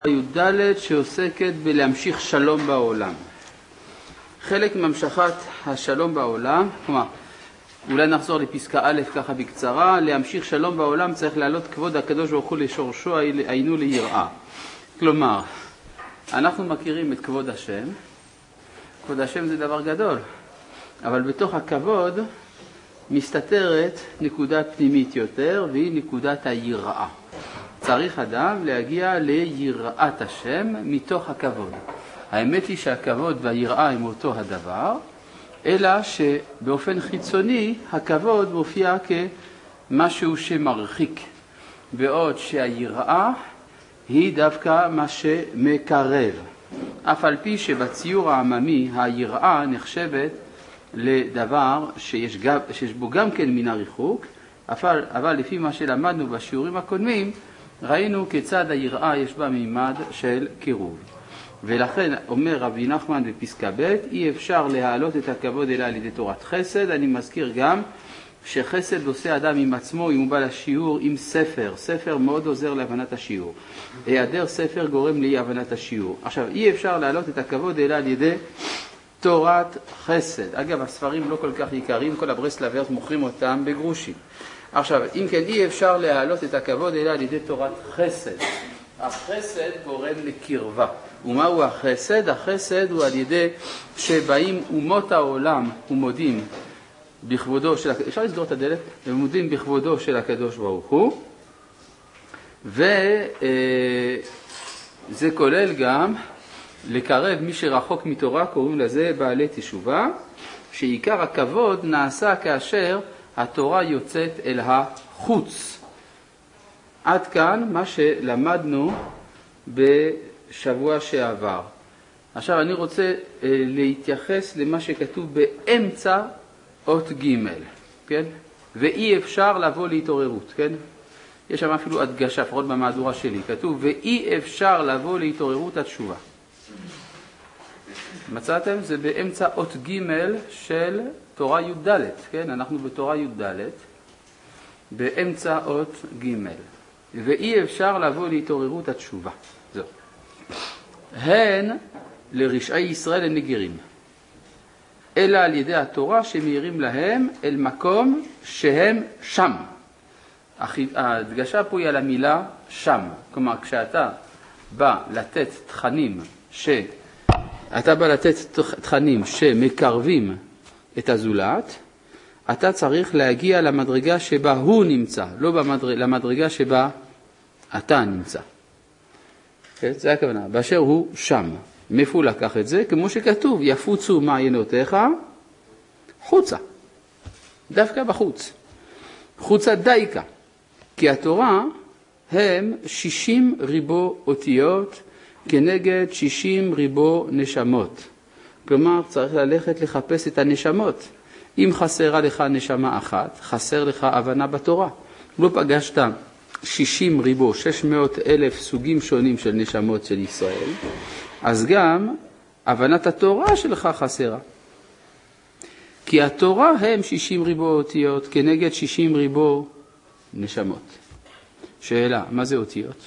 י"ד שעוסקת בלהמשיך שלום בעולם. חלק מהמשכת השלום בעולם, כלומר, אולי נחזור לפסקה א' ככה בקצרה, להמשיך שלום בעולם צריך להעלות כבוד הקדוש ברוך הוא לשורשו היינו ליראה. כלומר, אנחנו מכירים את כבוד השם, כבוד השם זה דבר גדול, אבל בתוך הכבוד מסתתרת נקודה פנימית יותר, והיא נקודת היראה. צריך אדם להגיע ליראת השם מתוך הכבוד. האמת היא שהכבוד והיראה הם אותו הדבר, אלא שבאופן חיצוני הכבוד מופיע כמשהו שמרחיק, בעוד שהיראה היא דווקא מה שמקרב. אף על פי שבציור העממי היראה נחשבת לדבר שיש בו גם כן מן הריחוק, אבל לפי מה שלמדנו בשיעורים הקודמים, ראינו כיצד היראה יש בה מימד של קירוב. ולכן אומר רבי נחמן בפסקה ב' אי אפשר להעלות את הכבוד אליה על ידי תורת חסד. אני מזכיר גם שחסד עושה אדם עם עצמו אם הוא בא לשיעור עם ספר. ספר מאוד עוזר להבנת השיעור. היעדר ספר גורם לאי הבנת השיעור. עכשיו, אי אפשר להעלות את הכבוד אליה על ידי תורת חסד. אגב, הספרים לא כל כך יקרים, כל הברסלברס מוכרים אותם בגרושים. עכשיו, אם כן, אי אפשר להעלות את הכבוד אלא על ידי תורת חסד. החסד גורם לקרבה. ומהו החסד? החסד הוא על ידי שבאים אומות העולם ומודים בכבודו של הקדוש, אפשר לסגור את הדלת? ומודים בכבודו של הקדוש ברוך הוא. וזה כולל גם לקרב מי שרחוק מתורה, קוראים לזה בעלי תשובה, שעיקר הכבוד נעשה כאשר התורה יוצאת אל החוץ. עד כאן מה שלמדנו בשבוע שעבר. עכשיו אני רוצה להתייחס למה שכתוב באמצע אות ג', כן? ואי אפשר לבוא להתעוררות, כן? יש שם אפילו הדגשה, לפחות במהדורה שלי, כתוב ואי אפשר לבוא להתעוררות התשובה. מצאתם? זה באמצע אות ג' של תורה י"ד, כן? אנחנו בתורה י"ד, באמצע אות ג', ואי אפשר לבוא להתעוררות התשובה. זהו. הן לרשעי ישראל הנגרים, אלא על ידי התורה שמאירים להם אל מקום שהם שם. ההדגשה פה היא על המילה שם. כלומר, כשאתה בא לתת תכנים שמקרבים את הזולת, אתה צריך להגיע למדרגה שבה הוא נמצא, לא למדרגה שבה אתה נמצא. זה הכוונה, באשר הוא שם. מאיפה הוא לקח את זה? כמו שכתוב, יפוצו מעיינותיך חוצה. דווקא בחוץ. חוצה דייקה. כי התורה הם 60 ריבו אותיות כנגד 60 ריבו נשמות. כלומר, צריך ללכת לחפש את הנשמות. אם חסרה לך נשמה אחת, חסר לך הבנה בתורה. לא פגשת 60 ריבו, 600,000 סוגים שונים של נשמות של ישראל, אז גם הבנת התורה שלך חסרה. כי התורה הם 60 ריבו אותיות כנגד 60 ריבו נשמות. שאלה, מה זה אותיות?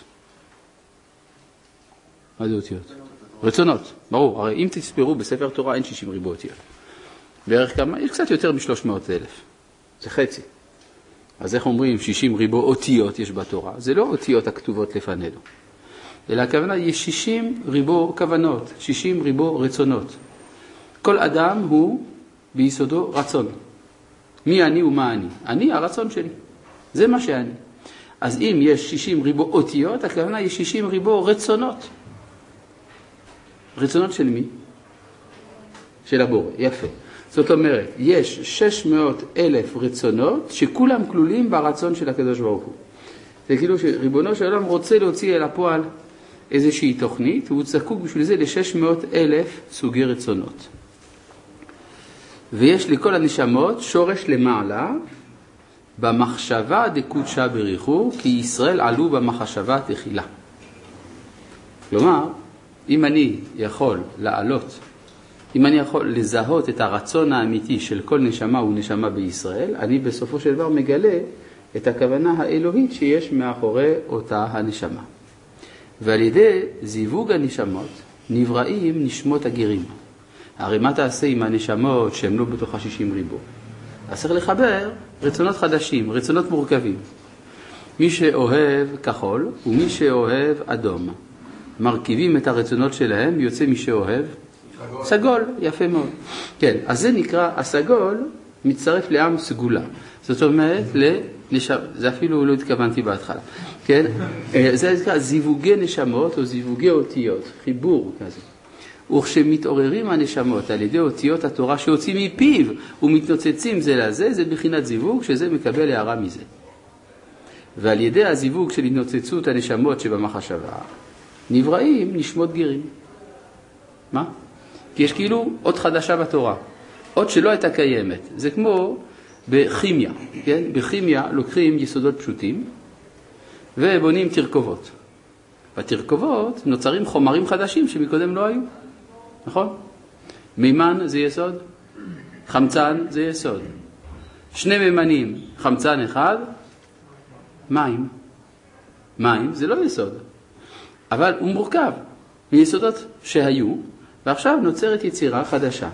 מה זה אותיות? רצונות, ברור. הרי אם תספרו בספר תורה אין 60 ריבו אותיות. בערך כמה? יש קצת יותר מ-300,000. זה חצי. אז איך אומרים 60 ריבו אותיות יש בתורה? זה לא אותיות הכתובות לפנינו. אלא הכוונה יש 60 ריבו כוונות, 60 ריבו רצונות. כל אדם הוא ביסודו רצון. מי אני ומה אני? אני הרצון שלי. זה מה שאני. אז אם יש 60 ריבו אותיות, הכוונה יש 60 ריבו רצונות. רצונות של מי? של הבורא. יפה. זאת אומרת, יש 600,000 רצונות שכולם כלולים ברצון של הקדוש ברוך הוא. זה כאילו שריבונו של עולם רוצה להוציא אל הפועל איזושהי תוכנית, והוא זקוק בשביל זה ל600,000 סוגי רצונות. ויש לכל הנשמות שורש למעלה, במחשבה דקודשה בריחו, כי ישראל עלו במחשבה תחילה. כלומר, אם אני יכול לזהות את הרצון האמיתי של כל נשמה ונשמה בישראל, אני בסופו של דבר מגלה את הכוונה האלוהית שיש מאחורי אותה הנשמה. ועל ידי זיווג הנשמות נבראים נשמות הגרים. הרי מה תעשה עם הנשמות שהם לא בתוך 60 ריבו? אז צריך לחבר רצונות חדשים, רצונות מורכבים. מי שאוהב כחול ומי שאוהב אדום. מרכיבים את הרצונות שלהם, יוצא מי שאוהב סגול, יפה מאוד. כן, אז זה נקרא, הסגול מצטרף לעם סגולה. זאת אומרת, זה אפילו לא התכוונתי בהתחלה. כן? זה נקרא זיווגי נשמות או זיווגי אותיות, חיבור כזה. וכשמתעוררים הנשמות על ידי אותיות התורה שיוצאים מפיו ומתנוצצים זה לזה, זה בחינת זיווג שזה מקבל הערה מזה. ועל ידי הזיווג של התנוצצות הנשמות שבמחשבה, נבראים נשמות גרים. מה? כי יש כאילו עוד חדשה בתורה, עוד שלא הייתה קיימת. זה כמו בכימיה, כן? בכימיה לוקחים יסודות פשוטים ובונים תרכובות. בתרכובות נוצרים חומרים חדשים שמקודם לא היו. נכון? מימן זה יסוד, חמצן זה יסוד. שני מימנים, חמצן אחד, מים. מים זה לא יסוד, אבל הוא מורכב מיסודות שהיו, ועכשיו נוצרת יצירה חדשה.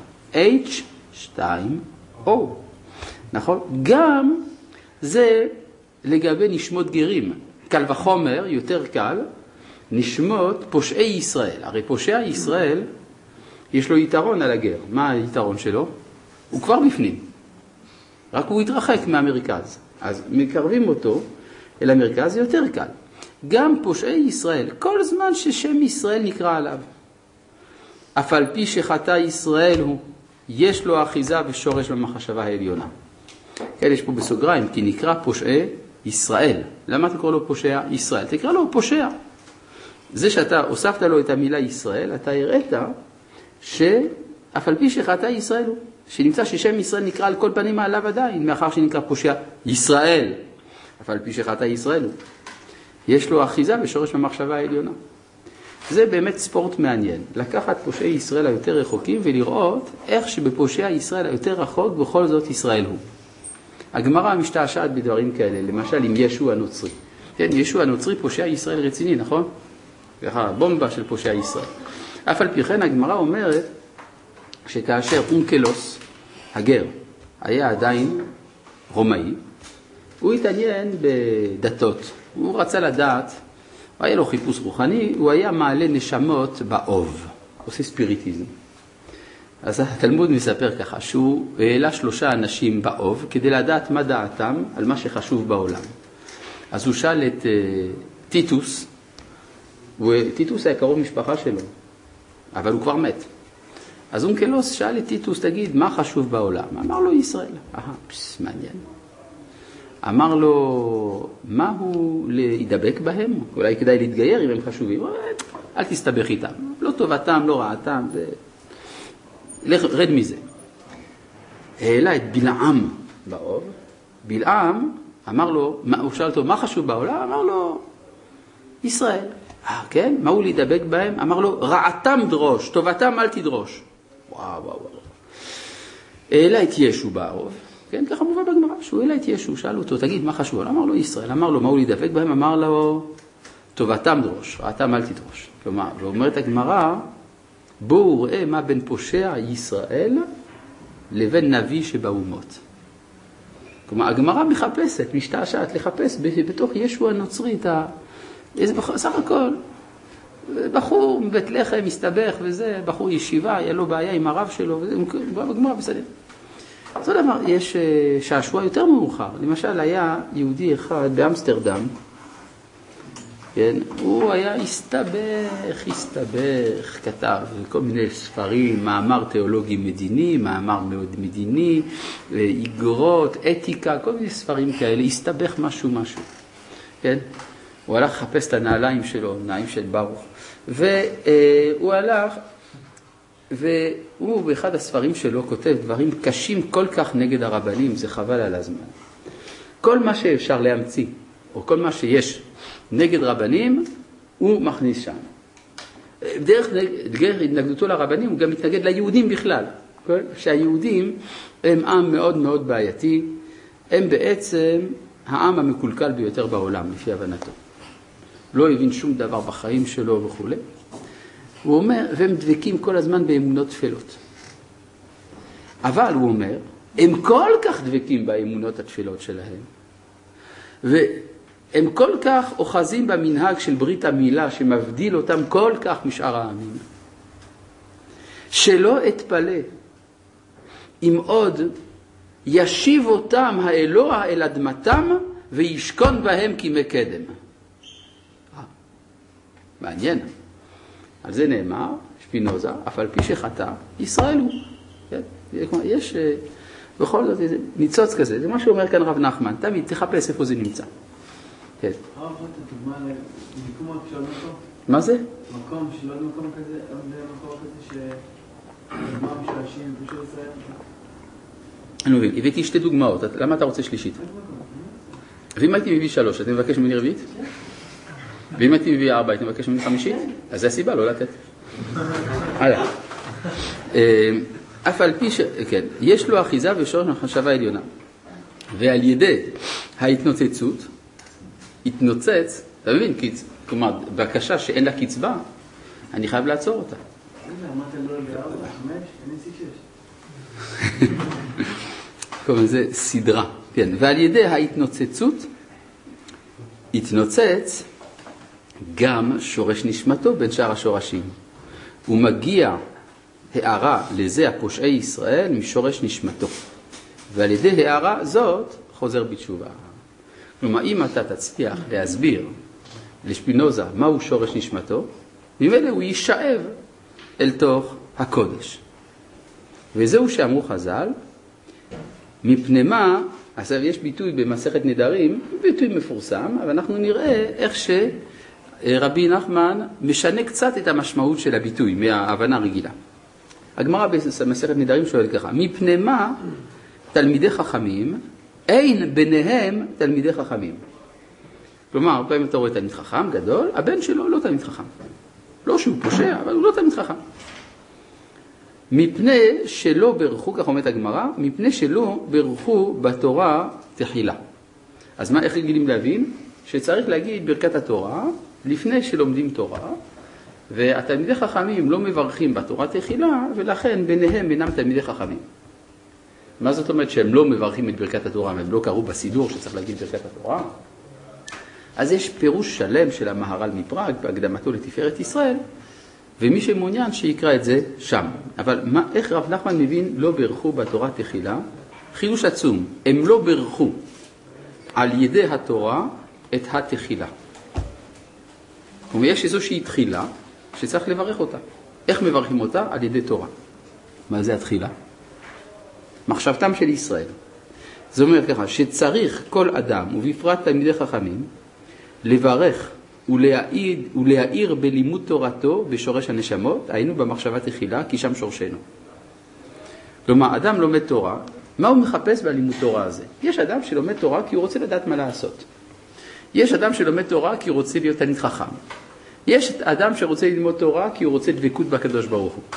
H2O. נכון? גם זה לגבי נשמות גרים. קל וחומר, יותר קל, נשמות פושעי ישראל. הרי פושע ישראל יש לו יתרון על הגר. מה היתרון שלו? הוא כבר בפנים. רק הוא התרחק מהמרכז. אז מקרבים אותו אל המרכז יותר קל. גם פושעי ישראל, כל זמן ששם ישראל נקרא עליו. אף על פי שחטא ישראל הוא, יש לו אחיזה ושורש במחשבה העליונה. כן, יש פה בסוגריים, כי נקרא פושעי ישראל. למה תקרא לו פושע ישראל? תקרא לו פושע. זה שאתה הוספת לו את המילה ישראל, אתה הראית שאף על פי שחטא ישראל הוא, שנמצא ששם ישראל נקרא על כל פנים עליו עדיין, מאחר שנקרא פושע ישראל. אף על פי שחטא ישראל הוא. יש לו אחיזה ושורש במחשבה העליונה. זה באמת ספורט מעניין. לקחת פושעי ישראל היותר רחוקים ולראות איך שבפושעי ישראל היותר רחוק בכל זאת ישראל הוא. הגמרא משתעשעת בדברים כאלה, למשל עם ישוע הנוצרי. כן, ישוע הנוצרי פושע ישראל רציני, נכון? ככה, בומבה של פושע ישראל. אף על פי כן הגמרא אומרת שכאשר אונקלוס, הגר, היה עדיין רומאי, הוא התעניין בדתות. הוא רצה לדעת, היה לו חיפוש רוחני, הוא היה מעלה נשמות באוב, עושה ספיריטיזם. אז התלמוד מספר ככה, שהוא העלה 3 אנשים באוב, כדי לדעת מה דעתם על מה שחשוב בעולם. אז הוא שאל את טיטוס, וטיטוס היה קרוב משפחה שלו, אבל הוא כבר מת. אז אונקלוס שאל את טיטוס, תגיד, מה חשוב בעולם? אמר לו ישראל. מעניין. אמר לו, מה הוא להידבק בהם? אולי כדאי להתגייר אם הם חשובים. אל תסתבך איתם. לא טובתם, לא רעתם. רד מזה. העלה את בלעם באוב. בלעם אמר לו, הוא שאל אותו, מה חשוב בעולם? אמר לו, ישראל. כן? מה הוא להידבק בהם? אמר לו, רעתם דרוש, טובתם אל תדרוש. וואו. העלה את ישו באוב. כן, ככה מובא בגמרא, שהוא העלה את ישו, שאל אותו, תגיד, מה חשוב? אמר לו, ישראל. אמר לו, מה הוא להידבק בהם? אמר לו, טובתם דרוש, רעתם אל תדרוש. כלומר, ואומרת הגמרא, בואו ראה מה בין פושע ישראל לבין נביא שבאומות. כלומר, הגמרא מחפשת, משתעשעת, לחפש בתוך ישו הנוצרי את סך הכל, בחור מבית לחם, מסתבך וזה, בחור ישיבה, היה לו בעיה עם הרב שלו, וזה, בגמרא בסדר. זאת דבר, יש שעשוע יותר מאוחר. למשל, היה יהודי אחד באמסטרדם, כן? הוא היה הסתבך, כתב כל מיני ספרים, מאמר תיאולוגי מדיני, מאמר מאוד מדיני, איגרות, אתיקה, כל מיני ספרים כאלה, הסתבך משהו, כן? הוא הלך לחפש את הנעליים שלו, נעליים של ברוך, והוא הלך, והוא באחד הספרים שלו כותב דברים קשים כל כך נגד הרבנים, זה חבל על הזמן. כל מה שאפשר להמציא, או כל מה שיש נגד רבנים, הוא מכניס שם. דרך התנגדותו לרבנים, הוא גם מתנגד ליהודים בכלל. שהיהודים הם עם מאוד מאוד בעייתי, הם בעצם העם המקולקל ביותר בעולם, לפי הבנתו. לא הבין שום דבר בחיים שלו וכו'. הוא אומר, והם דבקים כל הזמן באמונות תפלות. אבל הוא אומר, הם כל כך דבקים באמונות התפלות שלהם, והם כל כך אוחזים במנהג של ברית המילה שמבדיל אותם כל כך משאר העמים, שלא אתפלא אם עוד ישיב אותם האלוה אל אדמתם וישכון בהם כימי קדם. מעניין. על זה נאמר, שפינוזה, אף על פי שחטא, ישראל הוא. יש בכל זאת איזה ניצוץ כזה, זה מה שאומר כאן רב נחמן, תמיד תחפש איפה זה נמצא. כן. הרב, אתה דוגמה למקום רק שלא מקום? מה זה? מקום שלא מקום כזה, מקום כזה שדוגמה משלשים בשביל ישראל? אני מבין, הבאתי שתי דוגמאות, למה אתה רוצה שלישית? ואם הייתי מביא 3, אתה מבקש ממני רביעית? ואם הייתי מביא 4, הייתי מבקש ממני 5? אז זה הסיבה, לא לתת. הלאה. אף על פי כן, יש לו אחיזה ושורש מחשבה עליונה. ועל ידי ההתנוצצות, התנוצץ, אתה מבין, כלומר, בקשה שאין לה קצבה, אני חייב לעצור אותה. אמרת לא ב-4, 5, אני אעשה 6. כלומר, זה סדרה. כן, ועל ידי ההתנוצצות, התנוצץ גם שורש נשמתו בין שאר השורשים. הוא מגיע הערה לזה הפושעי ישראל משורש נשמתו. ועל ידי הערה זאת חוזר בתשובה. כלומר, אם אתה תצליח להסביר לשפינוזה מהו שורש נשמתו, ממילא הוא יישאב אל תוך הקודש. וזהו שאמרו חז"ל, מפני מה, עכשיו יש ביטוי במסכת נדרים, ביטוי מפורסם, אבל אנחנו נראה איך שרבי נחמן משנה קצת את המשמעות של הביטוי מההבנה הרגילה. הגמרא במסכת נדרים שואל ככה, מפני מה תלמידי חכמים, אין ביניהם תלמידי חכמים. כלומר, פעמים אתה רואה תלמיד חכם גדול, הבן שלו לא תלמיד חכם. לא שהוא פושע, אבל הוא לא תלמיד חכם. מפני שלא ברכו, כך אומרת הגמרא, מפני שלא ברכו בתורה תחילה. אז מה, איך רגילים להבין? שצריך להגיד ברכת התורה לפני שלומדים תורה, והתלמידי חכמים לא מברכים בתורה תחילה, ולכן ביניהם אינם תלמידי חכמים. מה זאת אומרת שהם לא מברכים את ברכת התורה, הם לא קראו בסידור שצריך להגיד ברכת התורה? אז יש פירוש שלם של המהר"ל מפראג בהקדמתו לתפארת ישראל, ומי שמעוניין שיקרא את זה שם. אבל איך רב נחמן מבין לא ברכו בתורה תחילה? חידוש עצום, הם לא ברכו על ידי התורה את התחילה. ויש איזושהי תחילה שצריך לברך אותה. איך מברכים אותה? על ידי תורה. מה זה התחילה? מחשבתם של ישראל. זה אומר ככה, שצריך כל אדם, ובפרט תלמידי חכמים, לברך ולהאיר בלימוד תורתו בשורש הנשמות, היינו במחשבה תחילה, כי שם שורשנו. כלומר, אדם לומד תורה, מה הוא מחפש בלימוד תורה הזה? יש אדם שלומד תורה כי הוא רוצה לדעת מה לעשות. יש אדם שלומד תורה כי הוא רוצה להיות תלמיד חכם. יש אדם שרוצה ללמוד תורה כי הוא רוצה דבקות בקדוש ברוך הוא.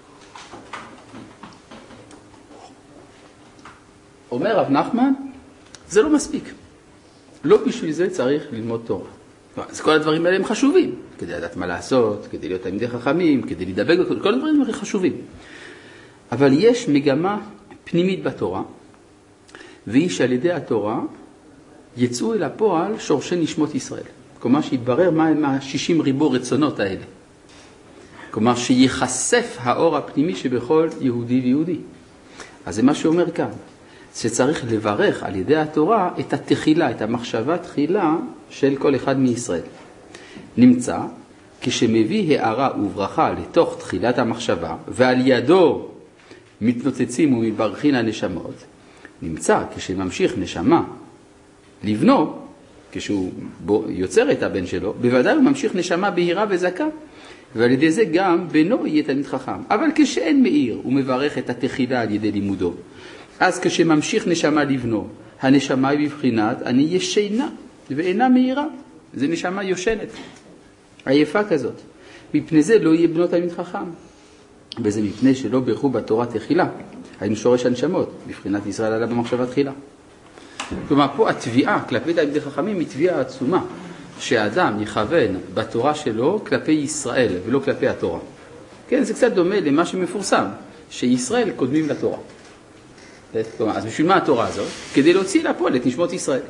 אומר רב נחמן, זה לא מספיק. לא בשביל זה צריך ללמוד תורה. אז כל הדברים האלה הם חשובים, כדי לדעת מה לעשות, כדי להיות תלמידי חכמים, כדי לדבק, כל הדברים האלה חשובים. אבל יש מגמה פנימית בתורה, והיא שעל ידי התורה יצאו אל הפועל שורשי נשמות ישראל. כלומר שיתברר מה הם ה-60 ריבו רצונות האלה. כלומר שיחשף האור הפנימי שבכל יהודי ויהודי. אז זה מה שאומר כאן. שצריך לברך על ידי התורה את התחילה, את המחשבה תחילה של כל אחד מישראל. נמצא, כשמביא הערה וברכה לתוך תחילת המחשבה, ועל ידו מתנוצצים ומברכין הנשמות, נמצא כשממשיך נשמה לבנו, כשהוא יוצר את הבן שלו, בוודאי הוא ממשיך נשמה בהירה וזכה, ועל ידי זה גם בנו יהיה תלמיד חכם. אבל כשאין מאיר, הוא מברך את התחילה על ידי לימודו. אז כשממשיך נשמה לבנו, הנשמה היא בבחינת, אני ישנה ואינה מהירה. זה נשמה יושנת, עייפה כזאת. מפני זה לא יהיה בנו תלמיד חכם. וזה מפני שלא ברכו בתורה תחילה. היינו שורש הנשמות, בבחינת ישראל עלה במחשבה תחילה. כלומר, פה התביעה כלפי תלמידי חכמים היא תביעה עצומה. שהאדם יכוון בתורה שלו כלפי ישראל ולא כלפי התורה. כן, זה קצת דומה למה שמפורסם, שישראל קודמים לתורה. אז בשביל מה התורה הזאת? כדי להוציא לפועל את נשמות ישראל.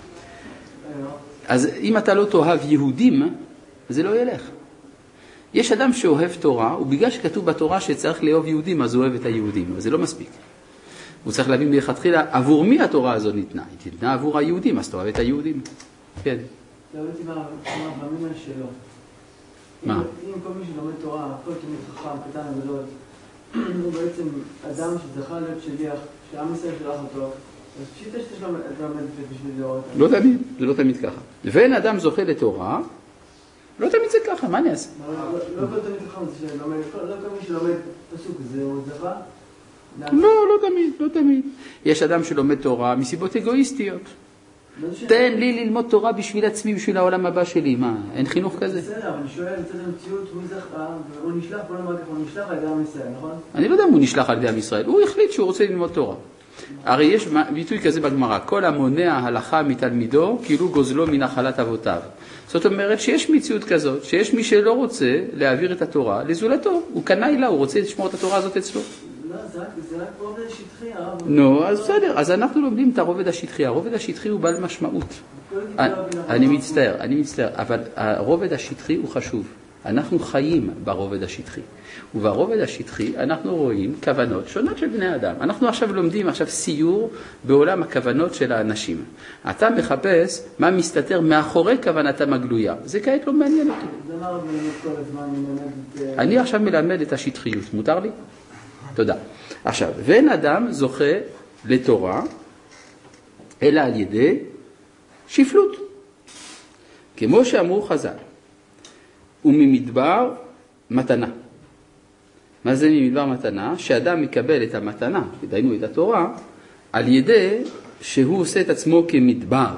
אז אם אתה לא תאהב יהודים, זה לא ילך. יש אדם שאוהב תורה, ובגלל שכתוב בתורה שצריך לאהוב יהודים, אז הוא אוהב את היהודים, אבל זה לא מספיק. הוא צריך להבין מלכתחילה, עבור מי התורה הזאת ניתנה? היא ניתנה עבור היהודים, אז תאהב את היהודים. כן. לא הייתי מהמאמין שלו. מה? אם כל מי שלומד תורה, כל תמיד חכם, קטן וגדול, הוא בעצם אדם שזכה להיות שליח, שעם ישראל שלח אותו, אז פשיטה שאתה שלומד בשביל לראות. לא תמיד, זה לא תמיד ככה. ואין אדם זוכה לתורה, לא תמיד זה ככה, מה אני אעשה? לא כל תמיד חכם, לא כל מי שלומד פסוק, זה הוא זכה? לא תמיד. יש אדם שלומד תורה מסיבות אגואיסטיות. תן לי ללמוד תורה בשביל עצמי, בשביל העולם הבא שלי. מה, אין חינוך כזה? בסדר, אבל אני שואל, לצד המציאות, הוא זכה, והוא נשלח, בוא נאמר ככה, הוא נשלח על ידי עם ישראל, נכון? אני לא יודע אם הוא נשלח על ידי עם ישראל, הוא החליט שהוא רוצה ללמוד תורה. הרי יש ביטוי כזה בגמרא, כל המונע הלכה מתלמידו, כאילו גוזלו מנחלת אבותיו. זאת אומרת שיש מציאות כזאת, שיש מי שלא רוצה להעביר את התורה לזולתו. הוא קנה אילה, הוא רוצה לשמור את התורה הזאת אצלו. לא, זה רק רובד השטחי, הרב. נו, אז בסדר, אז אנחנו לומדים את הרובד השטחי. הרובד השטחי הוא בעל משמעות. אני מצטער, אבל הרובד השטחי הוא חשוב. אנחנו חיים ברובד השטחי. וברובד השטחי אנחנו רואים כוונות שונות של בני אדם. אנחנו עכשיו לומדים סיור בעולם הכוונות של האנשים. אתה מחפש מה מסתתר מאחורי כוונתם הגלויה. זה כעת לא מעניין אותי. זה מה רב מלמד כל הזמן, אני עכשיו מלמד את השטחיות, מותר לי? תודה. עכשיו, ואין אדם זוכה לתורה, אלא על ידי שפלות. כמו שאמרו חז"ל, וממדבר מתנה. מה זה ממדבר מתנה? שאדם מקבל את המתנה, דהיינו את התורה, על ידי שהוא עושה את עצמו כמדבר.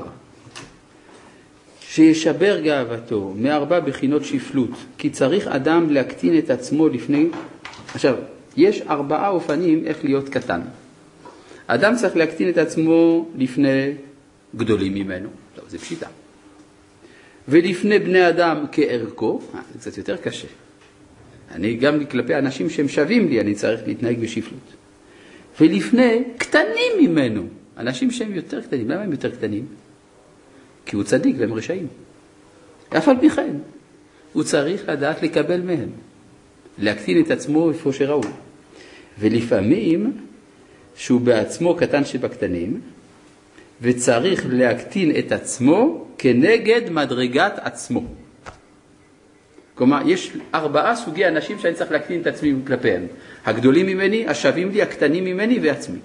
שישבר גאוותו מארבע בחינות שפלות, כי צריך אדם להקטין את עצמו לפני... עכשיו, יש 4 אופנים איך להיות קטן. אדם צריך להקטין את עצמו לפני גדולים ממנו. טוב, זה פשיטה. ולפני בני אדם כערכו, זה קצת יותר קשה. אני גם כלפי אנשים שהם שווים לי, אני צריך להתנהג בשפלות. ולפני קטנים ממנו, אנשים שהם יותר קטנים. למה הם יותר קטנים? כי הוא צדיק והם רשעים. אף על פי כן, הוא צריך לדעת לקבל מהם. להקטין את עצמו איפה שראו. ולפעמים שהוא בעצמו קטן שבקטנים, וצריך להקטין את עצמו כנגד מדרגת עצמו. כלומר, יש 4 סוגי אנשים שאני צריך להקטין את עצמי כלפיהם. הגדולים ממני, השווים לי, הקטנים ממני ועצמי.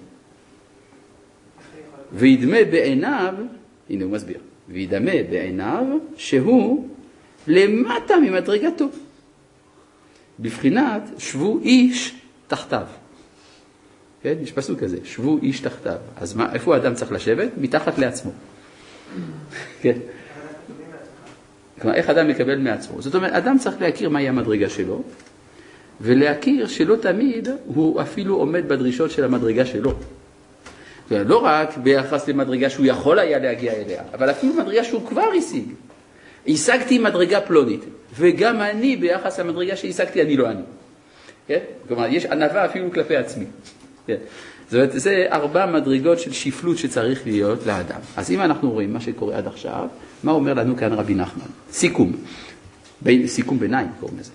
וידמה בעיניו, הנה הוא מסביר, וידמה בעיניו שהוא למטה ממדרגתו. בבחינת שבו איש תחתיו. כן? יש פסוק כזה, שבו איש תחתיו. אז מה, איפה האדם צריך לשבת? מתחת לעצמו. כן. כלומר, איך אדם מקבל מעצמו? זאת אומרת, אדם צריך להכיר מהי המדרגה שלו, ולהכיר שלא תמיד הוא אפילו עומד בדרישות של המדרגה שלו. לא רק ביחס למדרגה שהוא יכול היה להגיע אליה, אבל אפילו מדרגה שהוא כבר השיג. השגתי מדרגה פלונית, וגם אני ביחס למדרגה שהשגתי, אני לא אני. כן? כלומר, יש ענווה אפילו כלפי עצמי. כן? זאת אומרת, זה 4 מדרגות של שפלות שצריך להיות לאדם. אז אם אנחנו רואים מה שקורה עד עכשיו, מה אומר לנו כאן רבי נחמן? סיכום. סיכום ביניים קוראים לזה.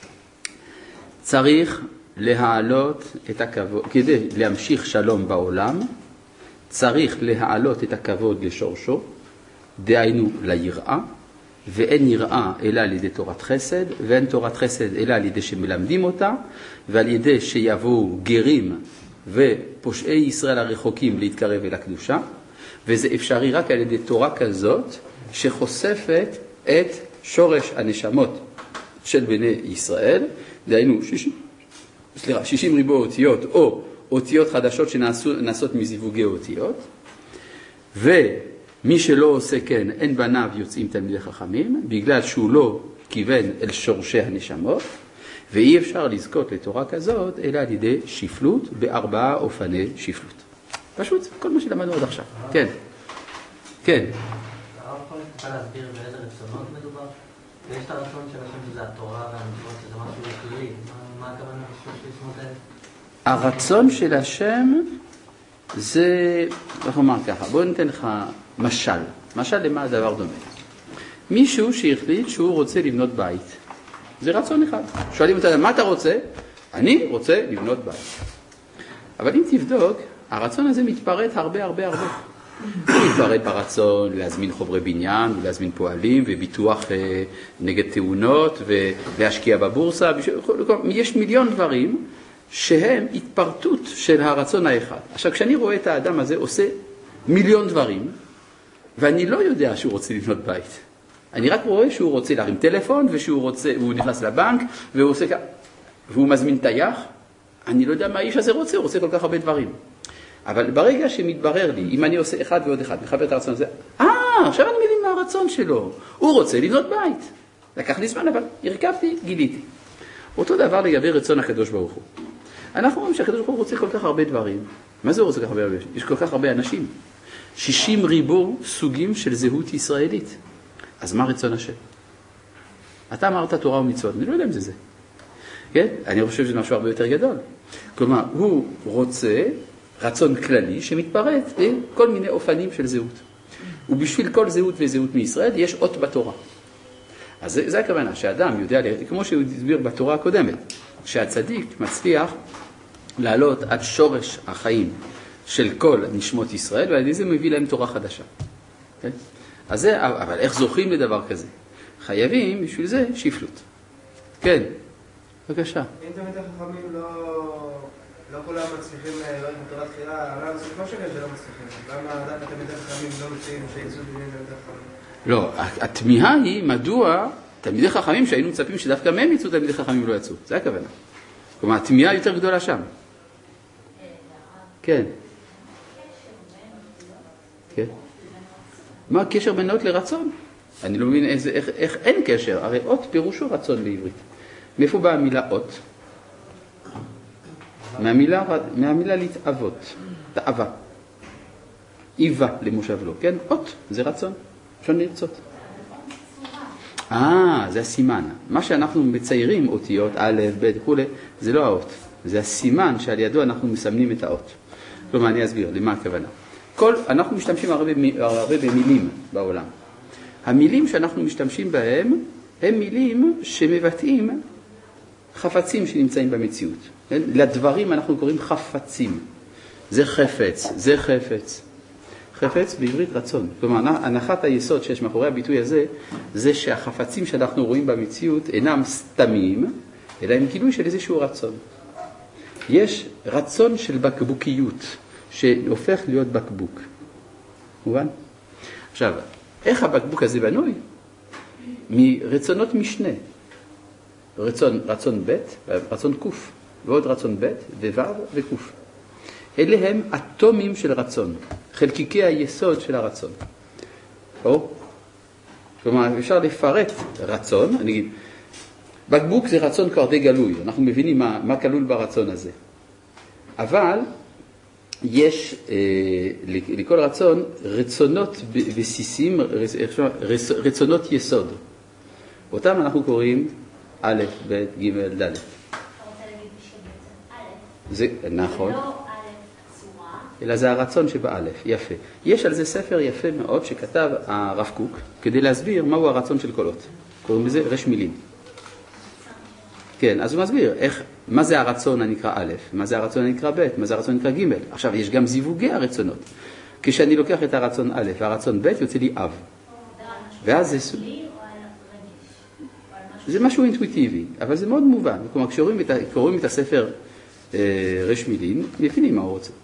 צריך להעלות את הכבוד, כדי להמשיך שלום בעולם, צריך להעלות את הכבוד לשורשו, דהיינו ליראה, ואין יראה אלא על ידי תורת חסד, ואין תורת חסד אלא על ידי שמלמדים אותה, ועל ידי שיבואו גרים ופושעי ישראל הרחוקים להתקרב אל הקדושה, וזה אפשרי רק על ידי תורה כזאת שחושפת את שורש הנשמות של בני ישראל, דהיינו 60 ריבוע אותיות או אותיות חדשות שנעשות מזיווגי אותיות, ומי שלא עושה כן, אין בניו יוצאים תלמידי חכמים, בגלל שהוא לא כיוון אל שורשי הנשמות, ואי אפשר לזכות לתורה כזאת, אלא על ידי שפלות ב4 אופני שפלות. פשוט, כל מה שלמדנו עד עכשיו. כן. כן. הרב יכול אפשר להסביר באיזה רצונות מדובר? ויש את הרצון של השם שזה התורה והמצוות, שזה משהו כללי. מה הכוונה בשביל האלה? הרצון של השם זה, איך אומר ככה, בואו ניתן לך משל. משל למה הדבר דומה? מישהו שהחליט שהוא רוצה לבנות בית. זה רצון אחד. שואלים אותה, מה אתה רוצה? אני רוצה לבנות בית. אבל אם תבדוק, הרצון הזה מתפרט הרבה. הוא מתפרט ברצון להזמין חוברי בניין, להזמין פועלים וביטוח נגד תאונות ולהשקיע בבורסה. יש מיליון דברים שהם התפרטות של הרצון האחד. עכשיו, כשאני רואה את האדם הזה עושה מיליון דברים, ואני לא יודע שהוא רוצה לבנות בית. אני רק רואה שהוא רוצה להרים טלפון, והוא נכנס לבנק, והוא מזמין טייח. אני לא יודע מה האיש הזה רוצה, הוא רוצה כל כך הרבה דברים. אבל ברגע שמתברר לי, אם אני עושה אחד ועוד אחד, מחבר את הרצון הזה, עכשיו אני מבין מה הרצון שלו. הוא רוצה לבנות בית. לקח לי זמן, אבל הרכבתי, גיליתי. אותו דבר לגבי רצון הקדוש ברוך הוא. אנחנו רואים שהקדוש ברוך הוא רוצה כל כך הרבה דברים. מה זה הוא רוצה כל כך הרבה? יש כל כך הרבה אנשים. 60 ריבו סוגים של זהות ישראלית. אז מה רצון השם? אתה אמרת תורה ומצוות, אני לא יודע אם זה זה. כן? אני חושב שזה משהו הרבה יותר גדול. כלומר, הוא רוצה רצון כללי שמתפרט כל מיני אופנים של זהות. ובשביל כל זהות וזהות מישראל יש אות בתורה. אז זה הכוונה, שהאדם יודע, כמו שהוא הסביר בתורה הקודמת, שהצדיק מצליח לעלות עד שורש החיים של כל נשמות ישראל, ועל ידי זה מביא להם תורה חדשה. כן? אז זה, אבל איך זוכים לדבר כזה? חייבים בשביל זה שפלות. כן, בבקשה. אם תמיד החכמים לא כולם מצליחים לראות בתורת תחילה, למה זה לא שקל שלא מצליחים? למה דווקא תמיד החכמים לא מציעים שיצאו דברים תמיד החכמים? לא, התמיהה היא מדוע תלמידי חכמים שהיינו מצפים שדווקא מהם יצאו, תלמידי חכמים לא יצאו. זה הכוונה. כלומר, התמיהה יותר גדולה שם. כן. כן. מה הקשר בין אות לרצון? אני לא מבין איך אין קשר. הרי אות פירושו רצון בעברית. מאיפה באה המילה אות? מהמילה להתאבות. תאווה. איבה למושב לו. כן? אות זה רצון. אפשר לרצות. זה הסימן. מה שאנחנו מציירים אותיות, א', ב', וכו', זה לא האות. זה הסימן שעל ידו אנחנו מסמנים את האות. כלומר, אני אסביר למה הכוונה. אנחנו משתמשים הרבה במילים בעולם. המילים שאנחנו משתמשים בהם, הם מילים שמבטאים חפצים שנמצאים במציאות. לדברים אנחנו קוראים חפצים. זה חפץ, זה חפץ. חפץ בעברית רצון. כלומר, הנחת היסוד שיש מאחורי הביטוי הזה, זה שהחפצים שאנחנו רואים במציאות אינם סתמים, אלא הם גילוי של איזשהו רצון. יש רצון של בקבוקיות, שהופך להיות בקבוק. מובן? עכשיו, איך הבקבוק הזה בנוי? מרצונות משנה. רצון ב' רצון קוף, ועוד רצון ב' וו' וקוף. אלה הם אטומים של רצון, חלקיקי היסוד של הרצון. כלומר, אפשר לפרט רצון, אני אגיד, בקבוק זה רצון כבר די גלוי, אנחנו מבינים מה כלול ברצון הזה. אבל יש לכל רצון רצונות בסיסים, רצונות יסוד. אותם אנחנו קוראים א', ב', ג', ד'. אתה רוצה להגיד שבעצם א', זה נכון. לא א' צורה, אלא זה הרצון שבאלף, יפה. יש על זה ספר יפה מאוד שכתב הרב קוק, כדי להסביר מהו הרצון של קולות. קוראים לזה רש מילים. כן, אז הוא מסביר מה זה הרצון הנקרא א', מה זה הרצון הנקרא ב', מה זה הרצון הנקרא ג'. עכשיו, יש גם זיווגי הרצונות. כשאני לוקח את הרצון א' והרצון ב', יוצא לי אב. ואז זה משהו אינטואיטיבי, אבל זה מאוד מובן. כלומר, כשקוראים את הספר רש מילים, מבינים מה הוא רוצה.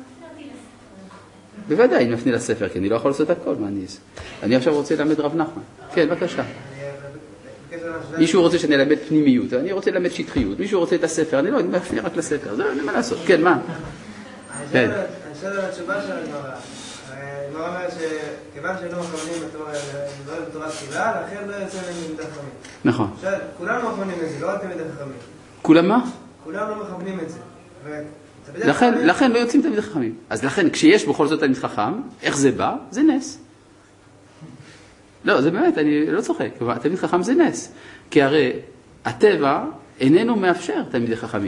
בוודאי, נפנה לספר, כי אני לא יכול לעשות הכל, מה אני אעשה? אני עכשיו רוצה ללמד רב נחמן. כן, בבקשה. מישהו רוצה שאני אלמד פנימיות, אני רוצה ללמד שטחיות. מישהו רוצה את הספר, אני לא, אני מפנה רק לספר. זה מה לעשות. כן, מה? אני חושב על התשובה של הגמרא. הגמרא אומרת שכיוון שלא מכוונים בתורת תפילה, לכן לא יוצא להם תלמידי חכמים. נכון. כולם לא מכוונים את זה, לא רק תלמידי חכמים. כולם מה? כולם לא מכוונים את זה. לכן לא יוצאים תלמידי חכמים. אז לכן, כשיש בכל זאת תלמיד חכם, איך זה בא? זה נס. לא, זה באמת, אני לא צוחק. תלמיד חכם זה נס. כי הרי הטבע איננו מאפשר תלמידי חכמים.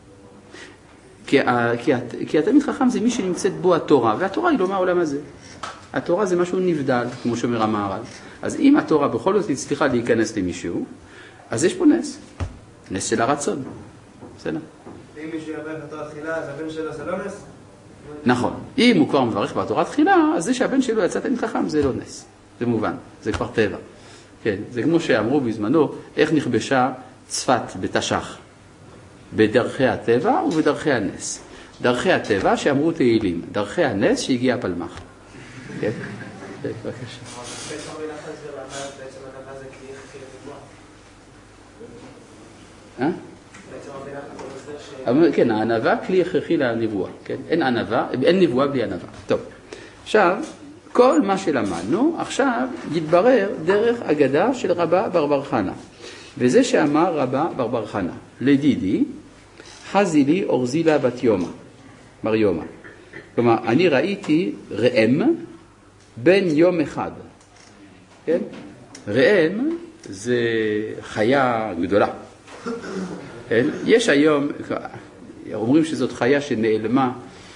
כי התלמיד חכם זה מי שנמצאת בו התורה, והתורה היא לא מהעולם הזה. התורה זה משהו נבדל, כמו שאומר המהר"ל. אז אם התורה בכל זאת הצליחה להיכנס למישהו, אז יש פה נס. נס של הרצון. בסדר? אם מישהו יברך בתורה תחילה, אז הבן שלו זה לא נס? נכון. אם הוא כבר מברך בתורה תחילה, אז זה שהבן שלו יצא תלמיד חכם זה לא נס. זה מובן. זה כבר טבע. כן, זה כמו שאמרו בזמנו, איך נכבשה צפת בתש"ח. בדרכי הטבע ובדרכי הנס. דרכי הטבע שאמרו תהילים, דרכי הנס שהגיע פלמח. כן? בבקשה. בעצם רבי נחמן זה בעצם ענווה זה כלי הכי לנבואה. בעצם רבי נחמן זה ש... כן, הענווה כלי הכרחי לנבואה. כן? אין נבואה בלי ענווה. טוב, עכשיו, כל מה שלמדנו עכשיו יתברר דרך אגדה של רבא בר חנה. וזה שאמר רבא בר חנה, לדידי, חזי לי אורזילה בת יומא, בר יומא. כלומר, אני ראיתי ראם בן יום אחד. כן? ראם זה חיה גדולה. כן? יש היום, אומרים שזאת חיה שנעלמה,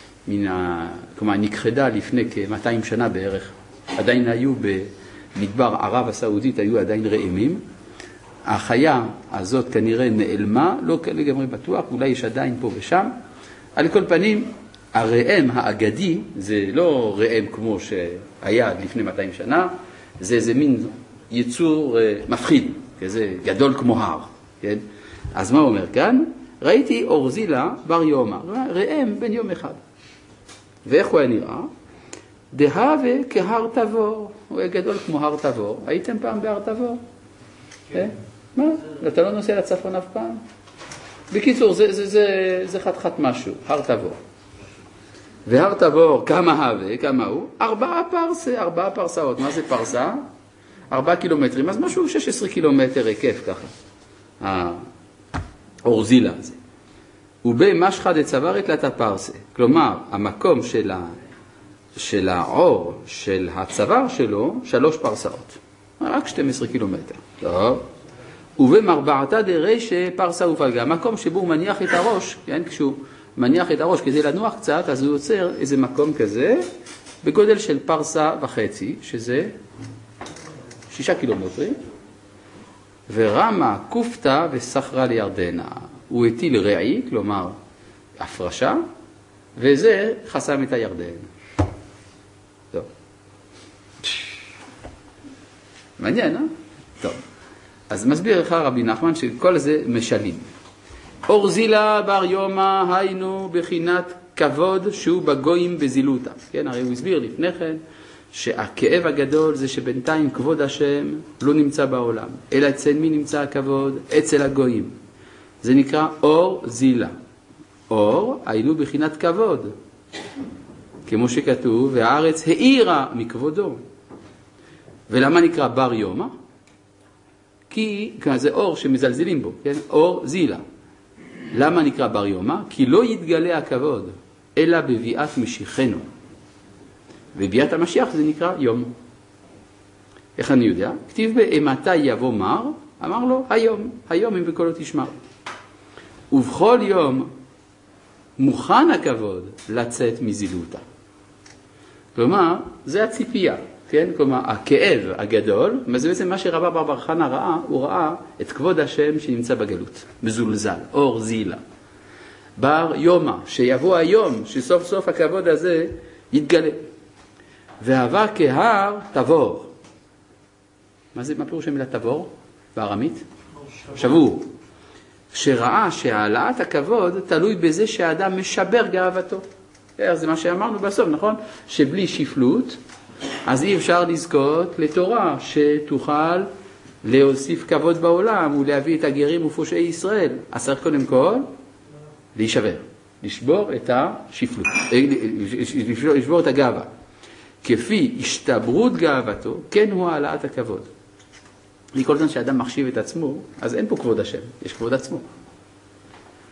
כלומר נכחדה לפני כ-200 שנה בערך. עדיין היו במדבר ערב הסעודית, היו עדיין ראמים. החיה הזאת כנראה נעלמה, לא לגמרי בטוח, אולי יש עדיין פה ושם. על כל פנים, הראם האגדי, זה לא ראם כמו שהיה לפני 200 שנה, זה איזה מין יצור מפחיד, כזה גדול כמו הר. כן? אז מה הוא אומר כאן? ראיתי אורזילה בר יומא, ראם בן יום אחד. ואיך הוא היה נראה? דהווה כהר תבור, הוא היה גדול כמו הר תבור. הייתם פעם בהר תבור? כן? מה? אתה לא נוסע לצפון אף פעם? בקיצור, זה חתיכת משהו, הר תבור. והר תבור, כמה הווה, כמה הוא? 4 פרסאות. מה זה פרסה? 4 קילומטרים, אז משהו 16 קילומטר היקף ככה. האורזילה הזה. ובמשחא דצברת לתא פרסה. כלומר, המקום של העור של הצוואר שלו, 3 פרסאות. רק 12 קילומטר. טוב. ובמרבעתא דרישא פרסה ופלגה. המקום שבו הוא מניח את הראש, כן? כשהוא מניח את הראש כדי לנוח קצת, אז הוא יוצר איזה מקום כזה, בגודל של פרסה וחצי, שזה 6 קילומטרים. ורמה קופתא וסחרה לירדנה. הוא הטיל רעי, כלומר הפרשה, וזה חסם את הירדן. טוב. מעניין, אה? טוב. אז מסביר לך רבי נחמן שכל זה משלים. אורזילה בר יומא היינו בחינת כבוד שהוא בגויים בזילותה. כן, הרי הוא הסביר לפני כן שהכאב הגדול זה שבינתיים כבוד השם לא נמצא בעולם, אלא אצל מי נמצא הכבוד? אצל הגויים. זה נקרא אור זילה. אור היינו בחינת כבוד. כמו שכתוב, והארץ האירה מכבודו. ולמה נקרא בר יומא? כי זה אור שמזלזלים בו, כן? אור זילה. למה נקרא בר יומא? כי לא יתגלה הכבוד, אלא בביאת משיחנו. בביאת המשיח זה נקרא יום. איך אני יודע? כתיב באמתי יבוא מר, אמר לו היום אם בקולו תשמע. ובכל יום מוכן הכבוד לצאת מזילותה. כלומר, זה הציפייה. כן? כלומר, הכאב הגדול, זה בעצם מה שרבא בר חנה ראה, הוא ראה את כבוד השם שנמצא בגלות, מזולזל, אור זילה. בר יומא, שיבוא היום, שסוף סוף הכבוד הזה יתגלה. והווה כהר תבור. מה פירוש המילה תבור? בארמית? שבור. שראה שהעלאת הכבוד תלוי בזה שהאדם משבר גאוותו. זה מה שאמרנו בסוף, נכון? שבלי שפלות, אז אי אפשר לזכות לתורה שתוכל להוסיף כבוד בעולם ולהביא את הגרים ופושעי ישראל. אז צריך קודם כל להישבר, לשבור את השפלות, לשבור את הגאווה. כפי השתברות גאוותו, כן הוא העלאת הכבוד. כל זמן שאדם מחשיב את עצמו, אז אין פה כבוד השם, יש כבוד עצמו.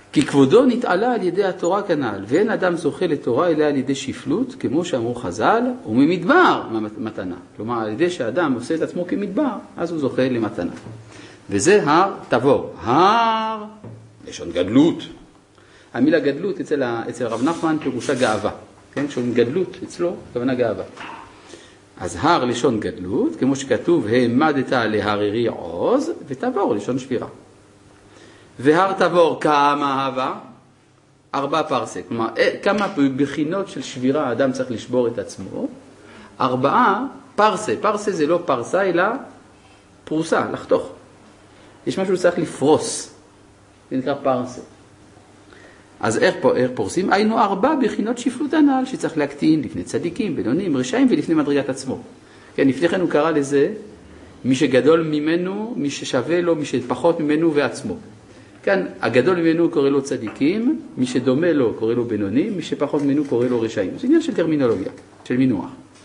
כי כבודו נתעלה על ידי התורה כנ"ל, ואין אדם זוכה לתורה אלא על ידי שפלות, כמו שאמרו חז"ל, וממדבר מתנה. כלומר, על ידי שהאדם עושה את עצמו כמדבר, אז הוא זוכה למתנה. וזה הר תבור. הר, לשון גדלות. המילה גדלות אצל רב נחמן פירושה גאווה. כן? כשאומרים גדלות אצלו, כוונה גאווה. אז הר לשון גדלות, כמו שכתוב, העמדת להררי עוז, ותבור לשון שבירה. והר תבור כמה אהבה? 4 פרסה. כלומר, כמה בחינות של שבירה האדם צריך לשבור את עצמו? 4 פרסה. פרסה זה לא פרסה, אלא פרוסה, לחתוך. יש משהו שצריך לפרוס. זה נקרא פרסה. אז איך פורסים? היינו 4 בחינות שפלות הנעל, שצריך להקטין לפני צדיקים, בינונים, רשעים ולפני מדרגת עצמו. כן, לפני כן הוא קרא לזה, מי שגדול ממנו, מי ששווה לו, מי שפחות ממנו ועצמו. כאן, הגדול ממנו קורא לו צדיקים, מי שדומה לו קורא לו בינונים, מי שפחות ממנו קורא לו רשעים. זה עניין של טרמינולוגיה, של מינוח.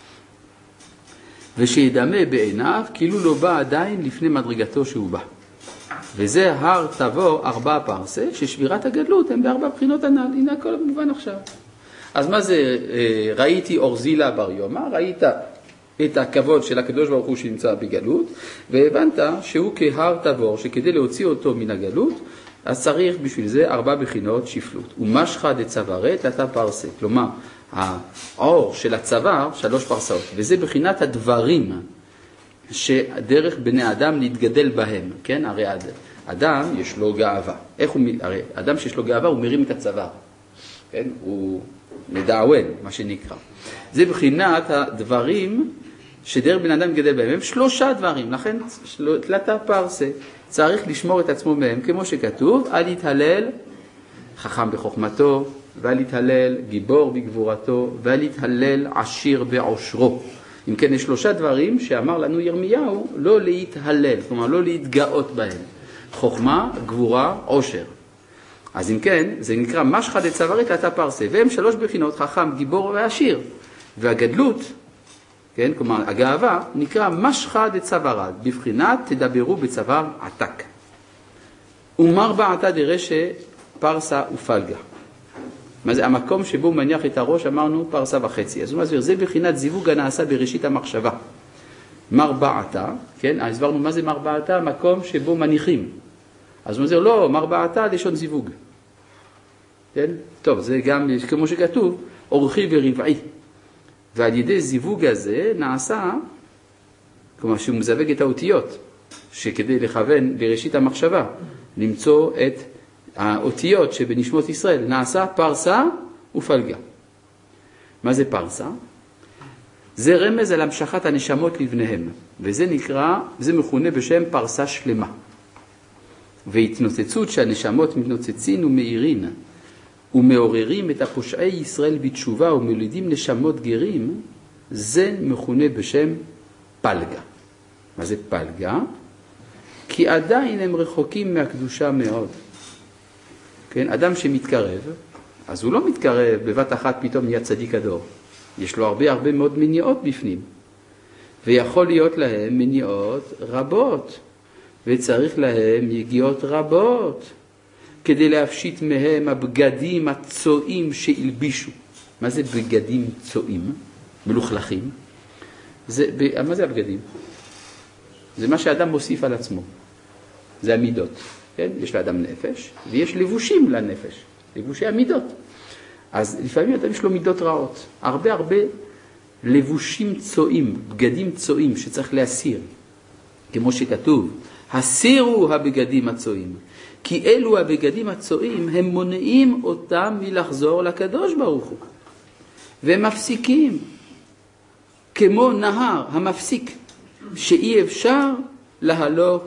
ושידמה בעיניו, כאילו לא בא עדיין לפני מדרגתו שהוא בא. וזה הר תבור 4 פרסה, ששבירת הגדלות הם ב4 בחינות הנ"ל. הנה הכל מובן עכשיו. אז מה זה, ראיתי אורזילה בר יומא, ראית את הכבוד של הקדוש ברוך הוא שנמצא בגלות, והבנת שהוא כהר תבור, שכדי להוציא אותו מן הגלות, אז צריך בשביל זה 4 בחינות שפלות. ומשחא דצווארי תלתה פרסה, כלומר, האור של הצוואר 3 פרסאות, וזה בחינת הדברים שדרך בני אדם להתגדל בהם, כן? הרי אדם יש לו גאווה. הרי אדם שיש לו גאווה הוא מרים את הצוואר, כן? הוא מדעוון, מה שנקרא. זה בחינת הדברים שדרך בן אדם גדל בהם, הם 3 דברים, לכן תלתה פרסה, צריך לשמור את עצמו מהם, כמו שכתוב, אל יתהלל חכם בחוכמתו, ואל יתהלל גיבור בגבורתו, ואל יתהלל עשיר בעושרו. אם כן, יש 3 דברים שאמר לנו ירמיהו, לא להתהלל, כלומר לא להתגאות בהם. חוכמה, גבורה, עושר. אז אם כן, זה נקרא משחא דצווארי תלתה פרסה, והם 3 בחינות, חכם, גיבור ועשיר. והגדלות, כן, כלומר הגאווה, נקרא משחא דצווארד, בבחינת תדברו בצוואר עתק. ומר בעתה דרשא פרסה ופלגה. מה זה המקום שבו הוא מניח את הראש, אמרנו פרסה וחצי. אז הוא מסביר, זה בחינת זיווג הנעשה בראשית המחשבה. מר בעתה, כן, הסברנו מה זה מר בעתה, מקום שבו מניחים. אז הוא מסביר, לא, מר בעתה לשון זיווג. כן? טוב, זה גם כמו שכתוב, אורחי ורבעי. ועל ידי זיווג הזה נעשה, כלומר שהוא מזווג את האותיות, שכדי לכוון בראשית המחשבה, למצוא את האותיות שבנשמות ישראל, נעשה פרסה ופלגה. מה זה פרסה? זה רמז על המשכת הנשמות לבניהם, וזה נקרא, זה מכונה בשם פרסה שלמה. והתנוצצות שהנשמות מתנוצצין ומאירין, ומעוררים את הפושעי ישראל בתשובה ומולידים נשמות גרים, זה מכונה בשם פלגה. מה זה פלגה? כי עדיין הם רחוקים מהקדושה מאוד. כן, אדם שמתקרב, אז הוא לא מתקרב בבת אחת פתאום נהיה צדיק הדור. יש לו הרבה מאוד מניעות בפנים. ויכול להיות להם מניעות רבות, וצריך להם יגיעות רבות, כדי להפשיט מהם הבגדים הצועים שהלבישו. מה זה בגדים צועים? מלוכלכים? מה זה הבגדים? זה מה שאדם מוסיף על עצמו. זה המידות. כן? יש לאדם נפש, ויש לבושים לנפש. לבושי המידות. אז לפעמים אדם יש לו מידות רעות. הרבה לבושים צועים, בגדים צועים שצריך להסיר. כמו שכתוב, הסירו הבגדים הצועים. כי אלו הבגדים הצועים, הם מונעים אותם מלחזור לקדוש ברוך הוא. והם מפסיקים, כמו נהר המפסיק, שאי אפשר להלוך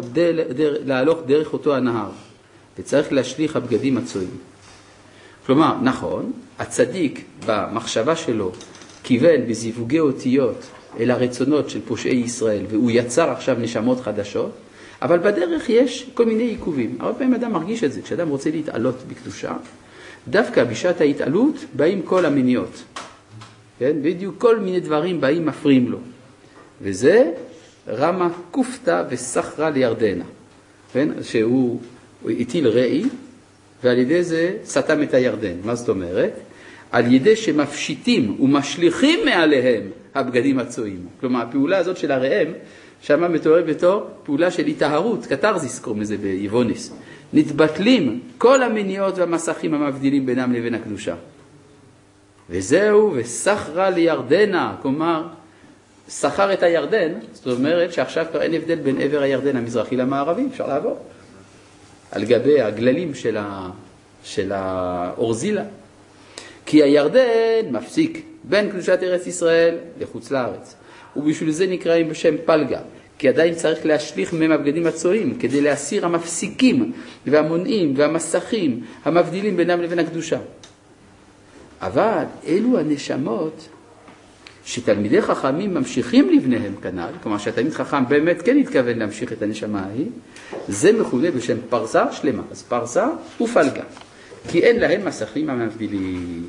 דרך אותו הנהר. וצריך להשליך הבגדים הצועים. כלומר, נכון, הצדיק במחשבה שלו כיוון בזיווגי אותיות אל הרצונות של פושעי ישראל, והוא יצר עכשיו נשמות חדשות, אבל בדרך יש כל מיני עיכובים. הרבה פעמים אדם מרגיש את זה, כשאדם רוצה להתעלות בקדושה, דווקא בשעת ההתעלות באים כל המניעות. כן? בדיוק כל מיני דברים באים מפריעים לו. וזה רמה קופתא וסחרה לירדנה. כן? שהוא הטיל ראי, ועל ידי זה סתם את הירדן. מה זאת אומרת? על ידי שמפשיטים ומשליכים מעליהם הבגדים הצועים. כלומר, הפעולה הזאת של הראם, שמה מתואר בתור פעולה של התאהרות, קטרזיס קוראים לזה ביוונס. נתבטלים כל המניעות והמסכים המבדילים בינם לבין הקדושה. וזהו, וסחרה לירדנה, כלומר, סחר את הירדן, זאת אומרת שעכשיו כבר אין הבדל בין עבר הירדן המזרחי למערבי, אפשר לעבור. על גבי הגללים של האורזילה. כי הירדן מפסיק בין קדושת ארץ ישראל לחוץ לארץ. ובשביל זה נקראים בשם פלגה. כי עדיין צריך להשליך מהם הבגדים הצועים, כדי להסיר המפסיקים והמונעים והמסכים המבדילים בינם לבין הקדושה. אבל אלו הנשמות שתלמידי חכמים ממשיכים לבניהם כנ"ל, כלומר שהתלמיד חכם באמת כן התכוון להמשיך את הנשמה ההיא, זה מכונה בשם פרסה שלמה. אז פרסה ופלגה, כי אין להם מסכים המבדילים.